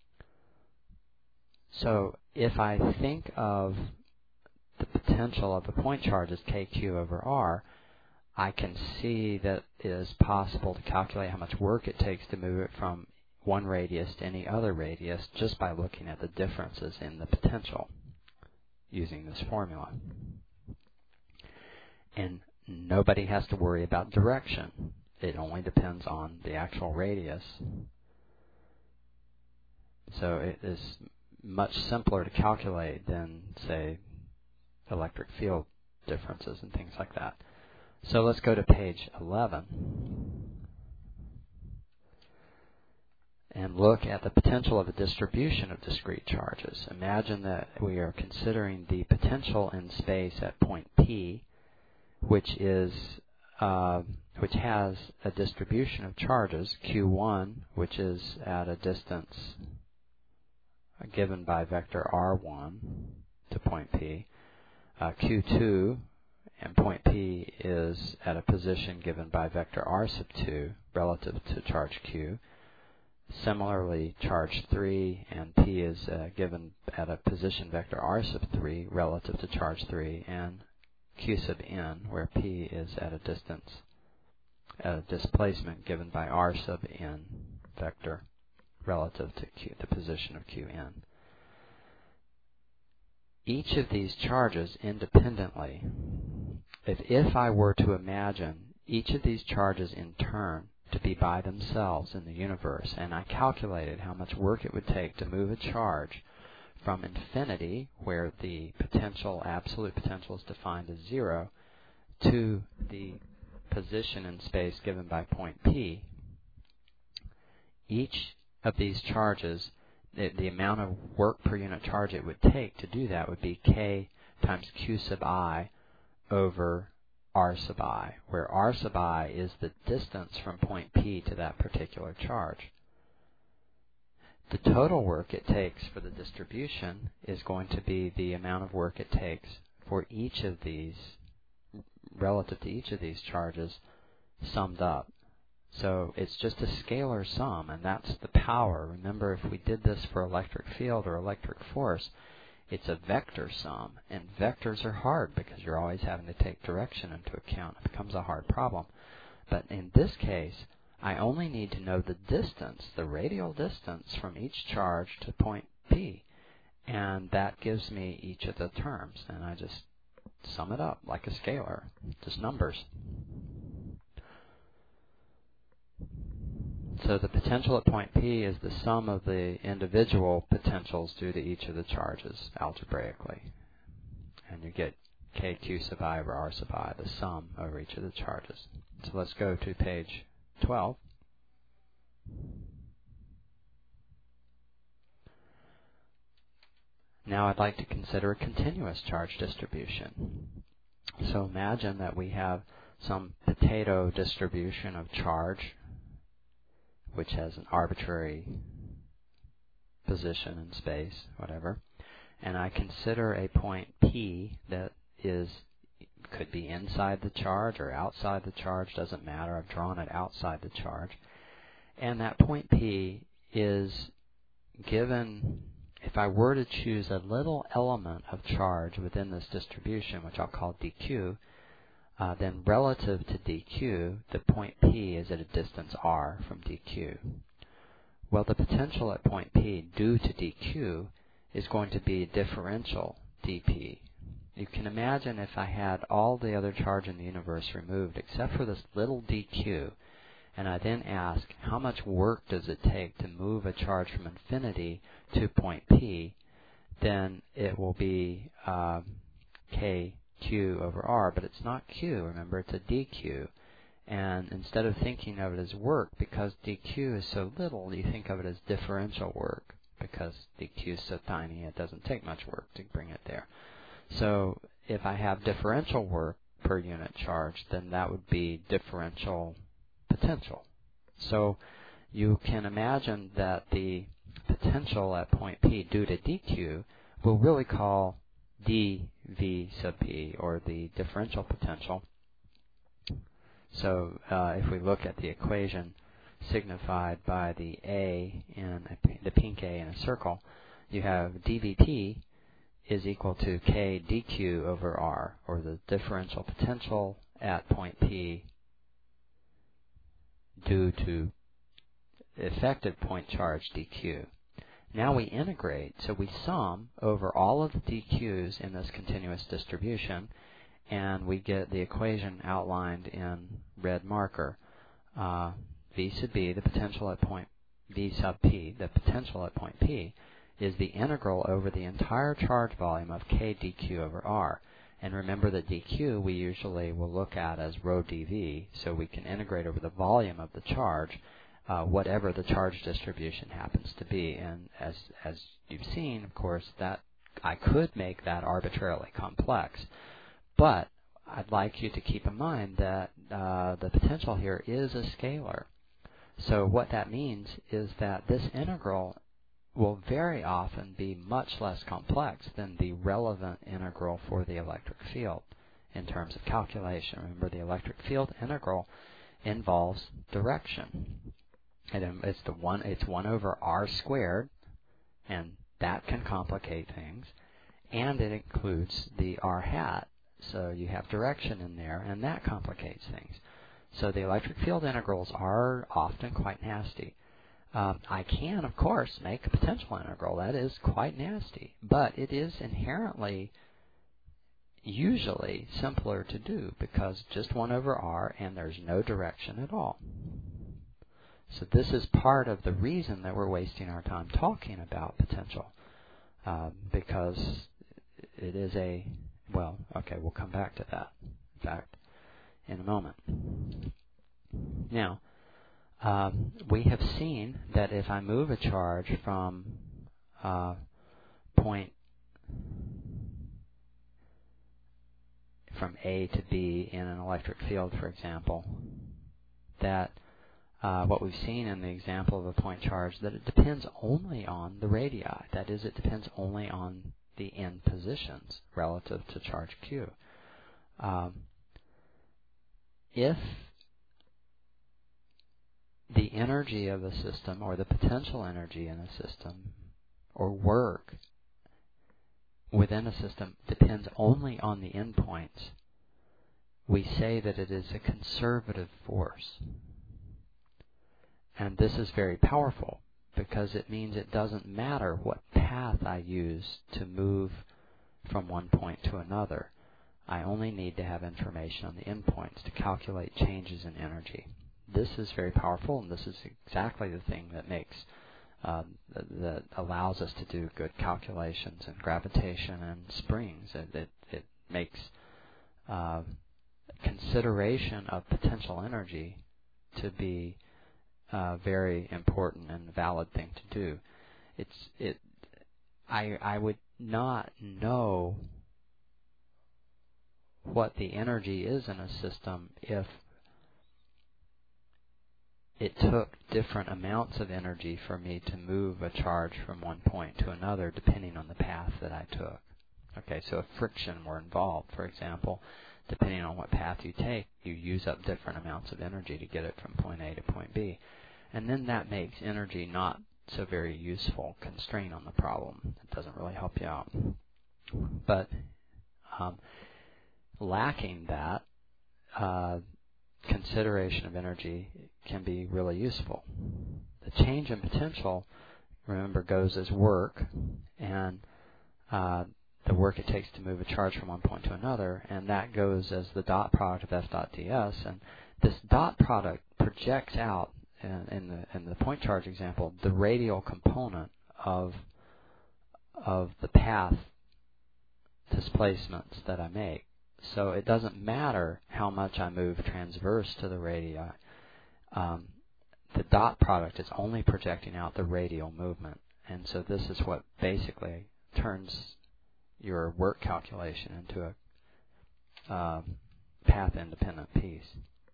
So if I think of the potential of a point charge as K Q over R, I can see that it is possible to calculate how much work it takes to move it from one radius to any other radius just by looking at the differences in the potential using this formula. And nobody has to worry about direction. It only depends on the actual radius. So it is much simpler to calculate than, say, electric field differences and things like that. So let's go to page eleven and look at the potential of a distribution of discrete charges. Imagine that we are considering the potential in space at point P, which is uh, which has a distribution of charges, Q one, which is at a distance given by vector R one to point P, uh, Q two, and point P is at a position given by vector R sub two relative to charge Q. Similarly, charge three and P is uh, given at a position vector R sub three relative to charge three, and Q sub n, where P is at a distance, at a displacement given by R sub n vector relative to Q, the position of Qn. Each of these charges independently, if, if I were to imagine each of these charges in turn to be by themselves in the universe, and I calculated how much work it would take to move a charge from infinity, where the potential, absolute potential is defined as zero, to the position in space given by point P, each of these charges, the, the amount of work per unit charge it would take to do that would be K times Q sub I over R sub I, where R sub I is the distance from point P to that particular charge. The total work it takes for the distribution is going to be the amount of work it takes for each of these, relative to each of these charges, summed up. So it's just a scalar sum, and that's the power. Remember, if we did this for electric field or electric force, it's a vector sum, and vectors are hard because you're always having to take direction into account. It becomes a hard problem. But in this case, I only need to know the distance, the radial distance from each charge to point P, and that gives me each of the terms, and I just sum it up like a scalar, just numbers. So the potential at point P is the sum of the individual potentials due to each of the charges algebraically. And you get K Q sub I over R sub I, the sum over each of the charges. So let's go to page twelve. Now I'd like to consider a continuous charge distribution. So imagine that we have some potato distribution of charge, which has an arbitrary position in space, whatever, and I consider a point P that is, could be inside the charge or outside the charge, doesn't matter, I've drawn it outside the charge, and that point P is given, if I were to choose a little element of charge within this distribution, which I'll call dq, Uh, then relative to dq, the point P is at a distance r from dq. Well, the potential at point P due to dq is going to be differential dp. You can imagine if I had all the other charge in the universe removed except for this little dq, and I then ask how much work does it take to move a charge from infinity to point P, then it will be uh, k Q over R, but it's not Q, remember, it's a dq. And instead of thinking of it as work, because dq is so little, you think of it as differential work, because dq is so tiny, it doesn't take much work to bring it there. So if I have differential work per unit charge, then that would be differential potential. So you can imagine that the potential at point P due to dq we'll really call dv sub p, or the differential potential. So uh, if we look at the equation signified by the A in a, the pink A in a circle, you have dvt is equal to k dq over r, or the differential potential at point P due to effective point charge dq. Now we integrate, so we sum over all of the dq's in this continuous distribution, and we get the equation outlined in red marker. Uh, V sub b, the potential at point V sub p, the potential at point P, is the integral over the entire charge volume of k dq over r. And remember that dq we usually will look at as rho dv, so we can integrate over the volume of the charge, Uh, whatever the charge distribution happens to be. And as as you've seen, of course, that I could make that arbitrarily complex. But I'd like you to keep in mind that uh, the potential here is a scalar. So what that means is that this integral will very often be much less complex than the relevant integral for the electric field in terms of calculation. Remember, the electric field integral involves direction. And it's the one. It's one over r squared, and that can complicate things. And it includes the r hat, so you have direction in there, and that complicates things. So the electric field integrals are often quite nasty. Um, I can, of course, make a potential integral. That is quite nasty, but it is inherently, usually, simpler to do because just one over r, and there's no direction at all. So this is part of the reason that we're wasting our time talking about potential, uh, because it is a, well, okay, we'll come back to that, in fact, in a moment. Now, um, we have seen that if I move a charge from uh, point from A to B in an electric field, for example, that Uh, what we've seen in the example of a point charge, that it depends only on the radii. That is, it depends only on the end positions relative to charge Q. Um, if the energy of a system, or the potential energy in a system, or work within a system depends only on the endpoints, we say that it is a conservative force. And this is very powerful because it means it doesn't matter what path I use to move from one point to another. I only need to have information on the endpoints to calculate changes in energy. This is very powerful, and this is exactly the thing that makes um, that allows us to do good calculations in gravitation and springs. It it, it makes uh, consideration of potential energy to be a very important and valid thing to do. It's it. I I would not know what the energy is in a system if it took different amounts of energy for me to move a charge from one point to another depending on the path that I took. Okay, so if friction were involved, for example, depending on what path you take, you use up different amounts of energy to get it from point A to point B. And then that makes energy not so very useful constraint on the problem. It doesn't really help you out. But um, lacking that, uh, consideration of energy can be really useful. The change in potential, remember, goes as work, and uh, the work it takes to move a charge from one point to another, and that goes as the dot product of F dot ds. And this dot product projects out, in, in the in the point charge example, the radial component of of the path displacements that I make. So it doesn't matter how much I move transverse to the radii. Um, the dot product is only projecting out the radial movement. And so this is what basically turns your work calculation into a uh, path-independent piece.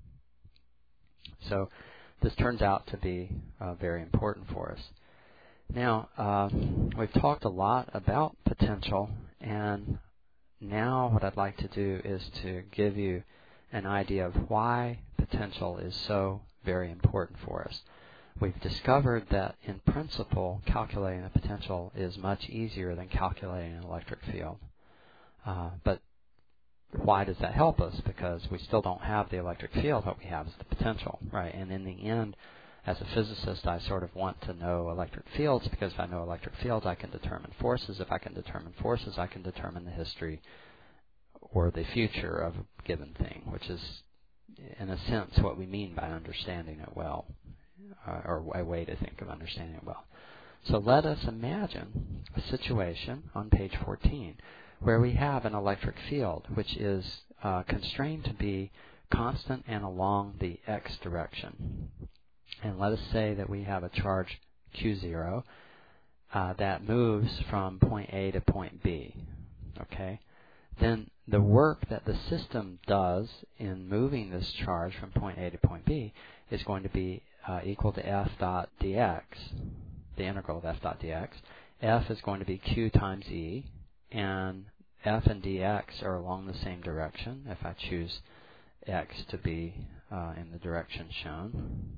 So this turns out to be uh, very important for us. Now, uh, we've talked a lot about potential, and now what I'd like to do is to give you an idea of why potential is so very important for us. We've discovered that in principle, calculating the potential is much easier than calculating an electric field. Uh, but why does that help us? Because we still don't have the electric field. What we have is the potential, right? And in the end, as a physicist, I sort of want to know electric fields, because if I know electric fields, I can determine forces. If I can determine forces, I can determine the history or the future of a given thing, which is, in a sense, what we mean by understanding it well, uh, or a way to think of understanding it well. So let us imagine a situation on page fourteen where we have an electric field which is uh, constrained to be constant and along the x direction. And let us say that we have a charge Q zero uh, that moves from point A to point B. Okay? Then the work that the system does in moving this charge from point A to point B is going to be uh, equal to F dot dx, the integral of F dot dx. F is going to be Q times E, and F and dx are along the same direction if I choose x to be uh, in the direction shown.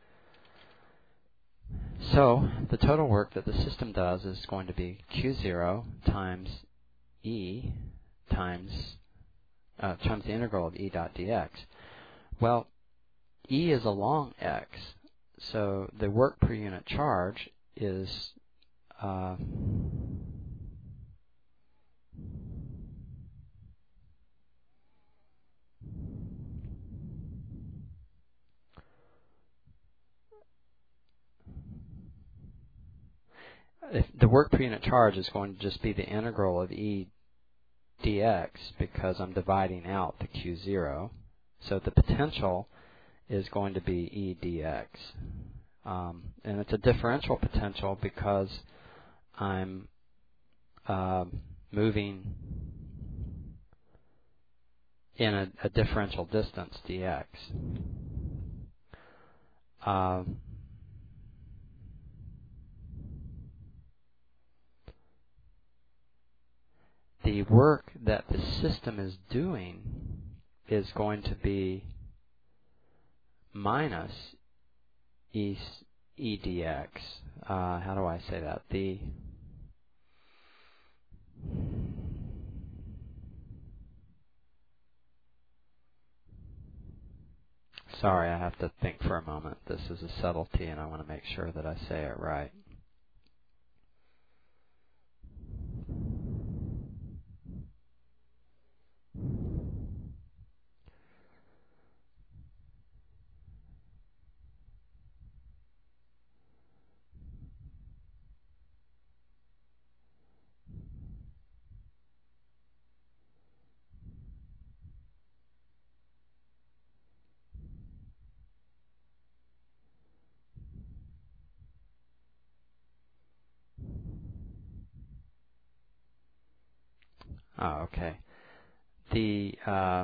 So the total work that the system does is going to be Q zero times E times uh, times the integral of E dot dx. Well, E is along x, so the work per unit charge is uh, if the work per unit charge is going to just be the integral of E dx, because I'm dividing out the Q zero. So the potential is going to be E dx. Um, and it's a differential potential because I'm uh, moving in a, a differential distance dx. Um, the work that the system is doing is going to be minus E, e dx. Uh, how do I say that? The Sorry, I have to think for a moment. This is a subtlety, and I want to make sure that I say it right. Oh, okay. The uh,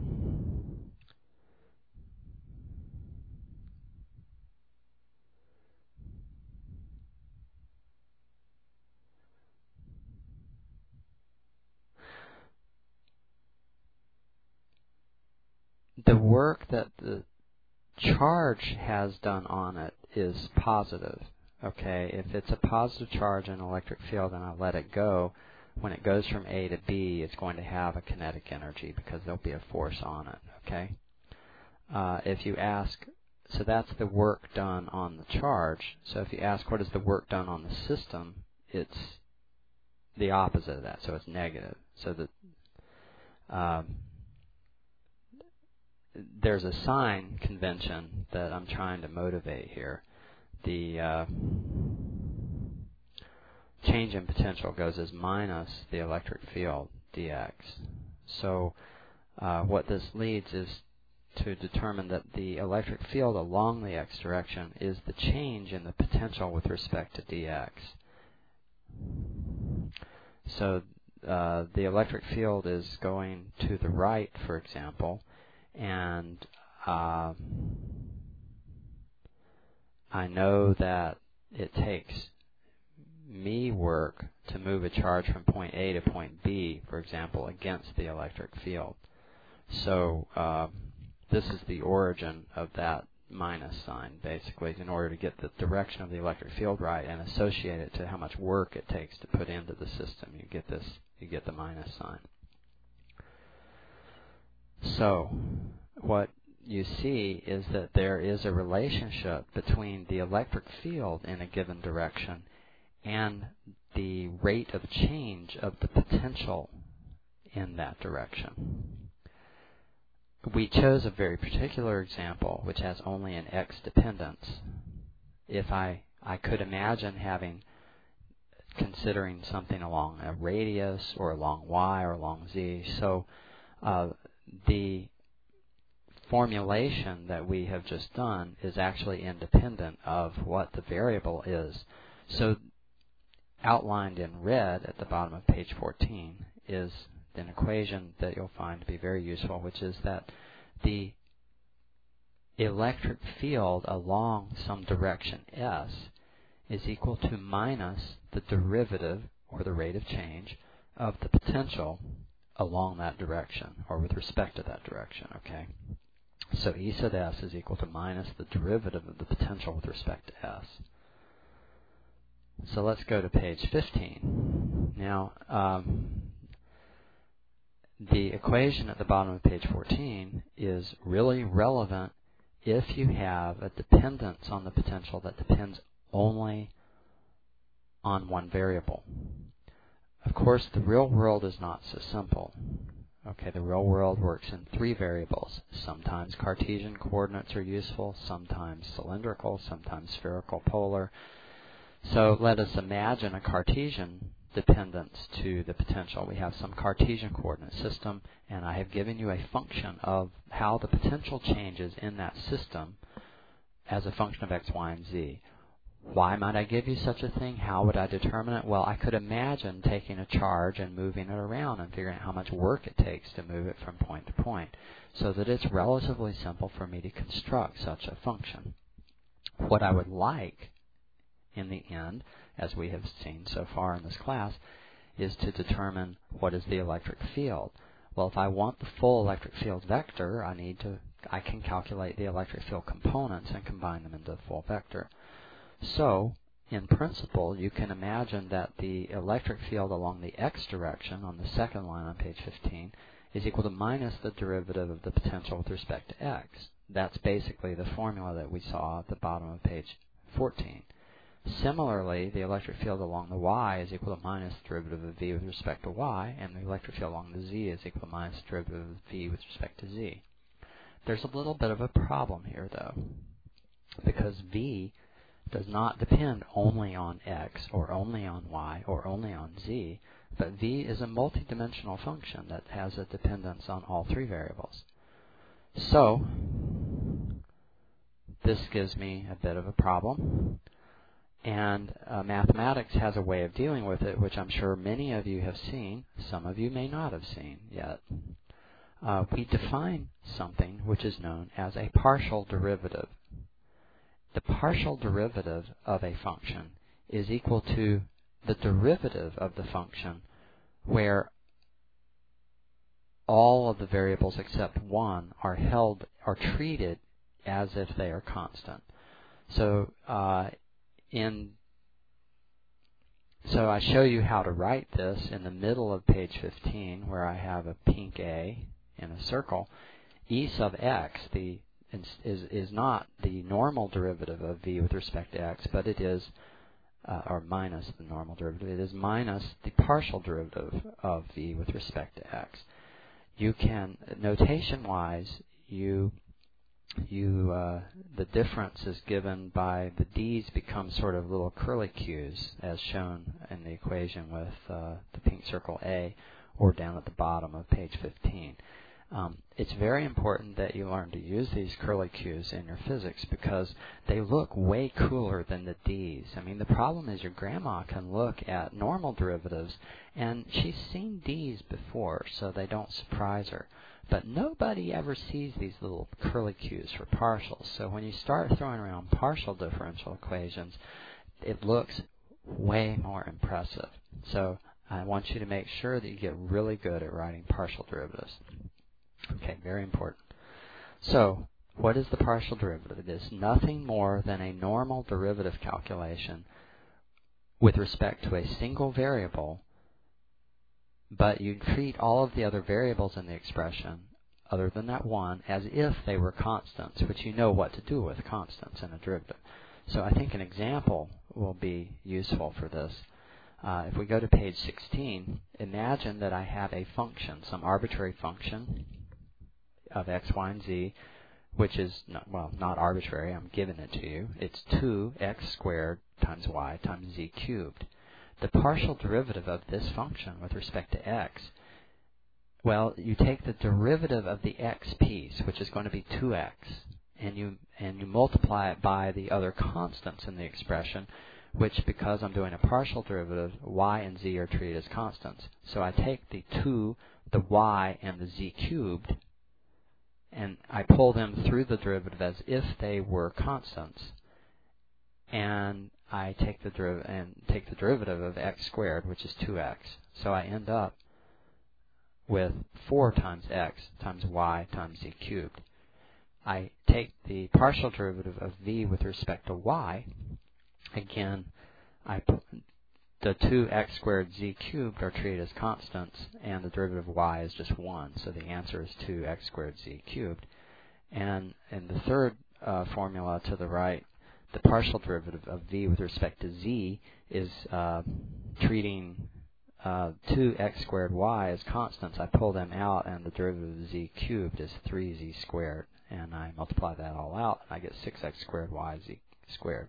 the work that the charge has done on it is positive. Okay, if it's a positive charge in an electric field and I let it go, when it goes from A to B, it's going to have a kinetic energy because there'll be a force on it. Okay. Uh, if you ask, so that's the work done on the charge. So if you ask what is the work done on the system, it's the opposite of that. So it's negative. So that um, there's a sign convention that I'm trying to motivate here. The uh, change in potential goes as minus the electric field dx. So uh, what this leads is to determine that the electric field along the x direction is the change in the potential with respect to dx. So uh, the electric field is going to the right, for example, and uh, I know that it takes me work to move a charge from point A to point B, for example, against the electric field. So uh, this is the origin of that minus sign, basically, in order to get the direction of the electric field right and associate it to how much work it takes to put into the system. You get this, you get the minus sign. So what you see is that there is a relationship between the electric field in a given direction and the rate of change of the potential in that direction. We chose a very particular example which has only an x dependence. If I, I could imagine having, considering something along a radius or along y or along z, so uh, the formulation that we have just done is actually independent of what the variable is. So outlined in red at the bottom of page fourteen is an equation that you'll find to be very useful, which is that the electric field along some direction S is equal to minus the derivative, or the rate of change, of the potential along that direction, or with respect to that direction, okay? So E sub S is equal to minus the derivative of the potential with respect to S. So let's go to page fifteen. Now, um, the equation at the bottom of page fourteen is really relevant if you have a dependence on the potential that depends only on one variable. Of course, the real world is not so simple. Okay, the real world works in three variables. Sometimes Cartesian coordinates are useful, sometimes cylindrical, sometimes spherical polar. So let us imagine a Cartesian dependence to the potential. We have some Cartesian coordinate system, and I have given you a function of how the potential changes in that system as a function of x, y, and z. Why might I give you such a thing? How would I determine it? Well, I could imagine taking a charge and moving it around and figuring out how much work it takes to move it from point to point, so that it's relatively simple for me to construct such a function. What I would like in the end, as we have seen so far in this class, is to determine what is the electric field. Well, if I want the full electric field vector, I need to, I can calculate the electric field components and combine them into the full vector. So, in principle, you can imagine that the electric field along the x direction on the second line on page fifteen is equal to minus the derivative of the potential with respect to x. That's basically the formula that we saw at the bottom of page fourteen. Similarly, the electric field along the y is equal to minus the derivative of v with respect to y, and the electric field along the z is equal to minus the derivative of v with respect to z. There's a little bit of a problem here, though, because v does not depend only on x, or only on y, or only on z, but v is a multidimensional function that has a dependence on all three variables. So, this gives me a bit of a problem. And uh, mathematics has a way of dealing with it, which I'm sure many of you have seen. Some of you may not have seen yet. Uh, we define something which is known as a partial derivative. The partial derivative of a function is equal to the derivative of the function where all of the variables except one are held, are treated as if they are constant. So, uh, In, so I show you how to write this in the middle of page fifteen, where I have a pink A in a circle. E sub x the, is, is not the normal derivative of v with respect to x, but it is, uh, or minus the normal derivative, it is minus the partial derivative of v with respect to x. You can, notation-wise, you You, uh, the difference is given by the d's become sort of little curlicues, as shown in the equation with uh, the pink circle A, or down at the bottom of page fifteen. Um, it's very important that you learn to use these curlicues in your physics because they look way cooler than the d's. I mean, the problem is your grandma can look at normal derivatives, and she's seen d's before, so they don't surprise her. But nobody ever sees these little curlicues for partials. So when you start throwing around partial differential equations, it looks way more impressive. So I want you to make sure that you get really good at writing partial derivatives. Okay, very important. So what is the partial derivative? It is nothing more than a normal derivative calculation with respect to a single variable, but you treat all of the other variables in the expression, other than that one, as if they were constants, which you know what to do with constants in a derivative. So I think an example will be useful for this. Uh, if we go to page sixteen, imagine that I have a function, some arbitrary function of x, y, and z, which is, not, well, not arbitrary. I'm giving it to you. It's two x squared times y times z cubed. The partial derivative of this function with respect to x, well, you take the derivative of the x piece, which is going to be two x, and you and you multiply it by the other constants in the expression, which, because I'm doing a partial derivative, y and z are treated as constants. So I take the two, the y, and the z cubed, and I pull them through the derivative as if they were constants, and I take the deriv- and take the derivative of x squared, which is two x. So I end up with four times x times y times z cubed. I take the partial derivative of v with respect to y. Again, I put the two x squared z cubed are treated as constants, and the derivative of y is just one. So the answer is two x squared z cubed. And in the third uh, formula to the right, the partial derivative of v with respect to z is uh, treating uh, two x squared y as constants. I pull them out, and the derivative of z cubed is three z squared. And I multiply that all out, and I get six x squared y z squared.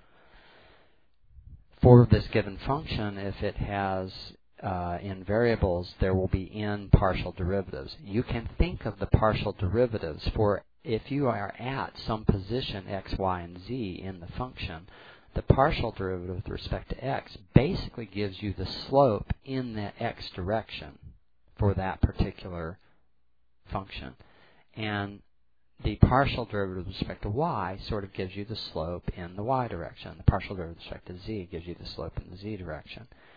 For this given function, if it has uh, in variables, there will be n partial derivatives. You can think of the partial derivatives for if you are at some position x, y, and z in the function. The partial derivative with respect to x basically gives you the slope in the x direction for that particular function. And the partial derivative with respect to y sort of gives you the slope in the y direction. The partial derivative with respect to z gives you the slope in the z direction.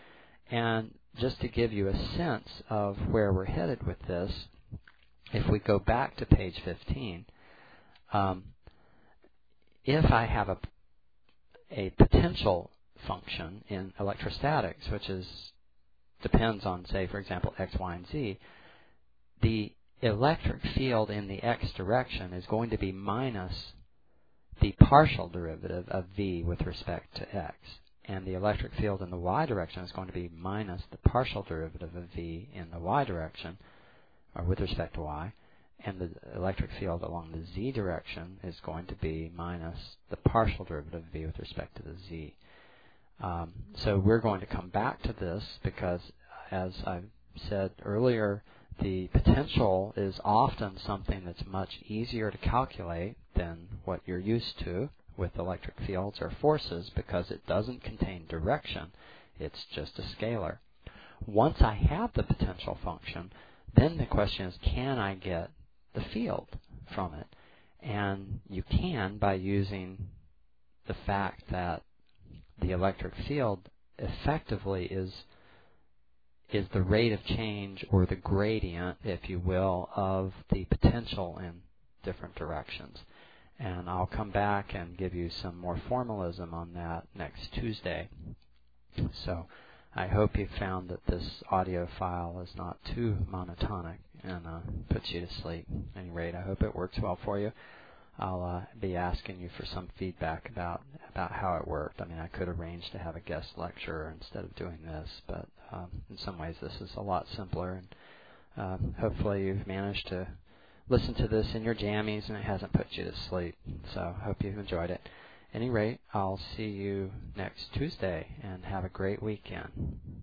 And just to give you a sense of where we're headed with this, if we go back to page fifteen, um, if I have a, a potential function in electrostatics, which is depends on, say, for example, x, y, and z, the electric field in the x direction is going to be minus the partial derivative of v with respect to x. And the electric field in the y direction is going to be minus the partial derivative of v in the y direction, or with respect to y. And the electric field along the z direction is going to be minus the partial derivative of v with respect to the z. Um, so we're going to come back to this because, as I said earlier, the potential is often something that's much easier to calculate than what you're used to with electric fields or forces, because it doesn't contain direction. It's just a scalar. Once I have the potential function, then the question is, can I get the field from it? And you can by using the fact that the electric field effectively is is the rate of change, or the gradient, if you will, of the potential in different directions. And I'll come back and give you some more formalism on that next Tuesday. So I hope you found that this audio file is not too monotonic and uh, puts you to sleep. At any rate, I hope it works well for you. I'll uh, be asking you for some feedback about about how it worked. I mean, I could arrange to have a guest lecturer instead of doing this, but um, in some ways this is a lot simpler, and um, hopefully you've managed to listen to this in your jammies and it hasn't put you to sleep. So I hope you've enjoyed it. At any rate, I'll see you next Tuesday, and have a great weekend.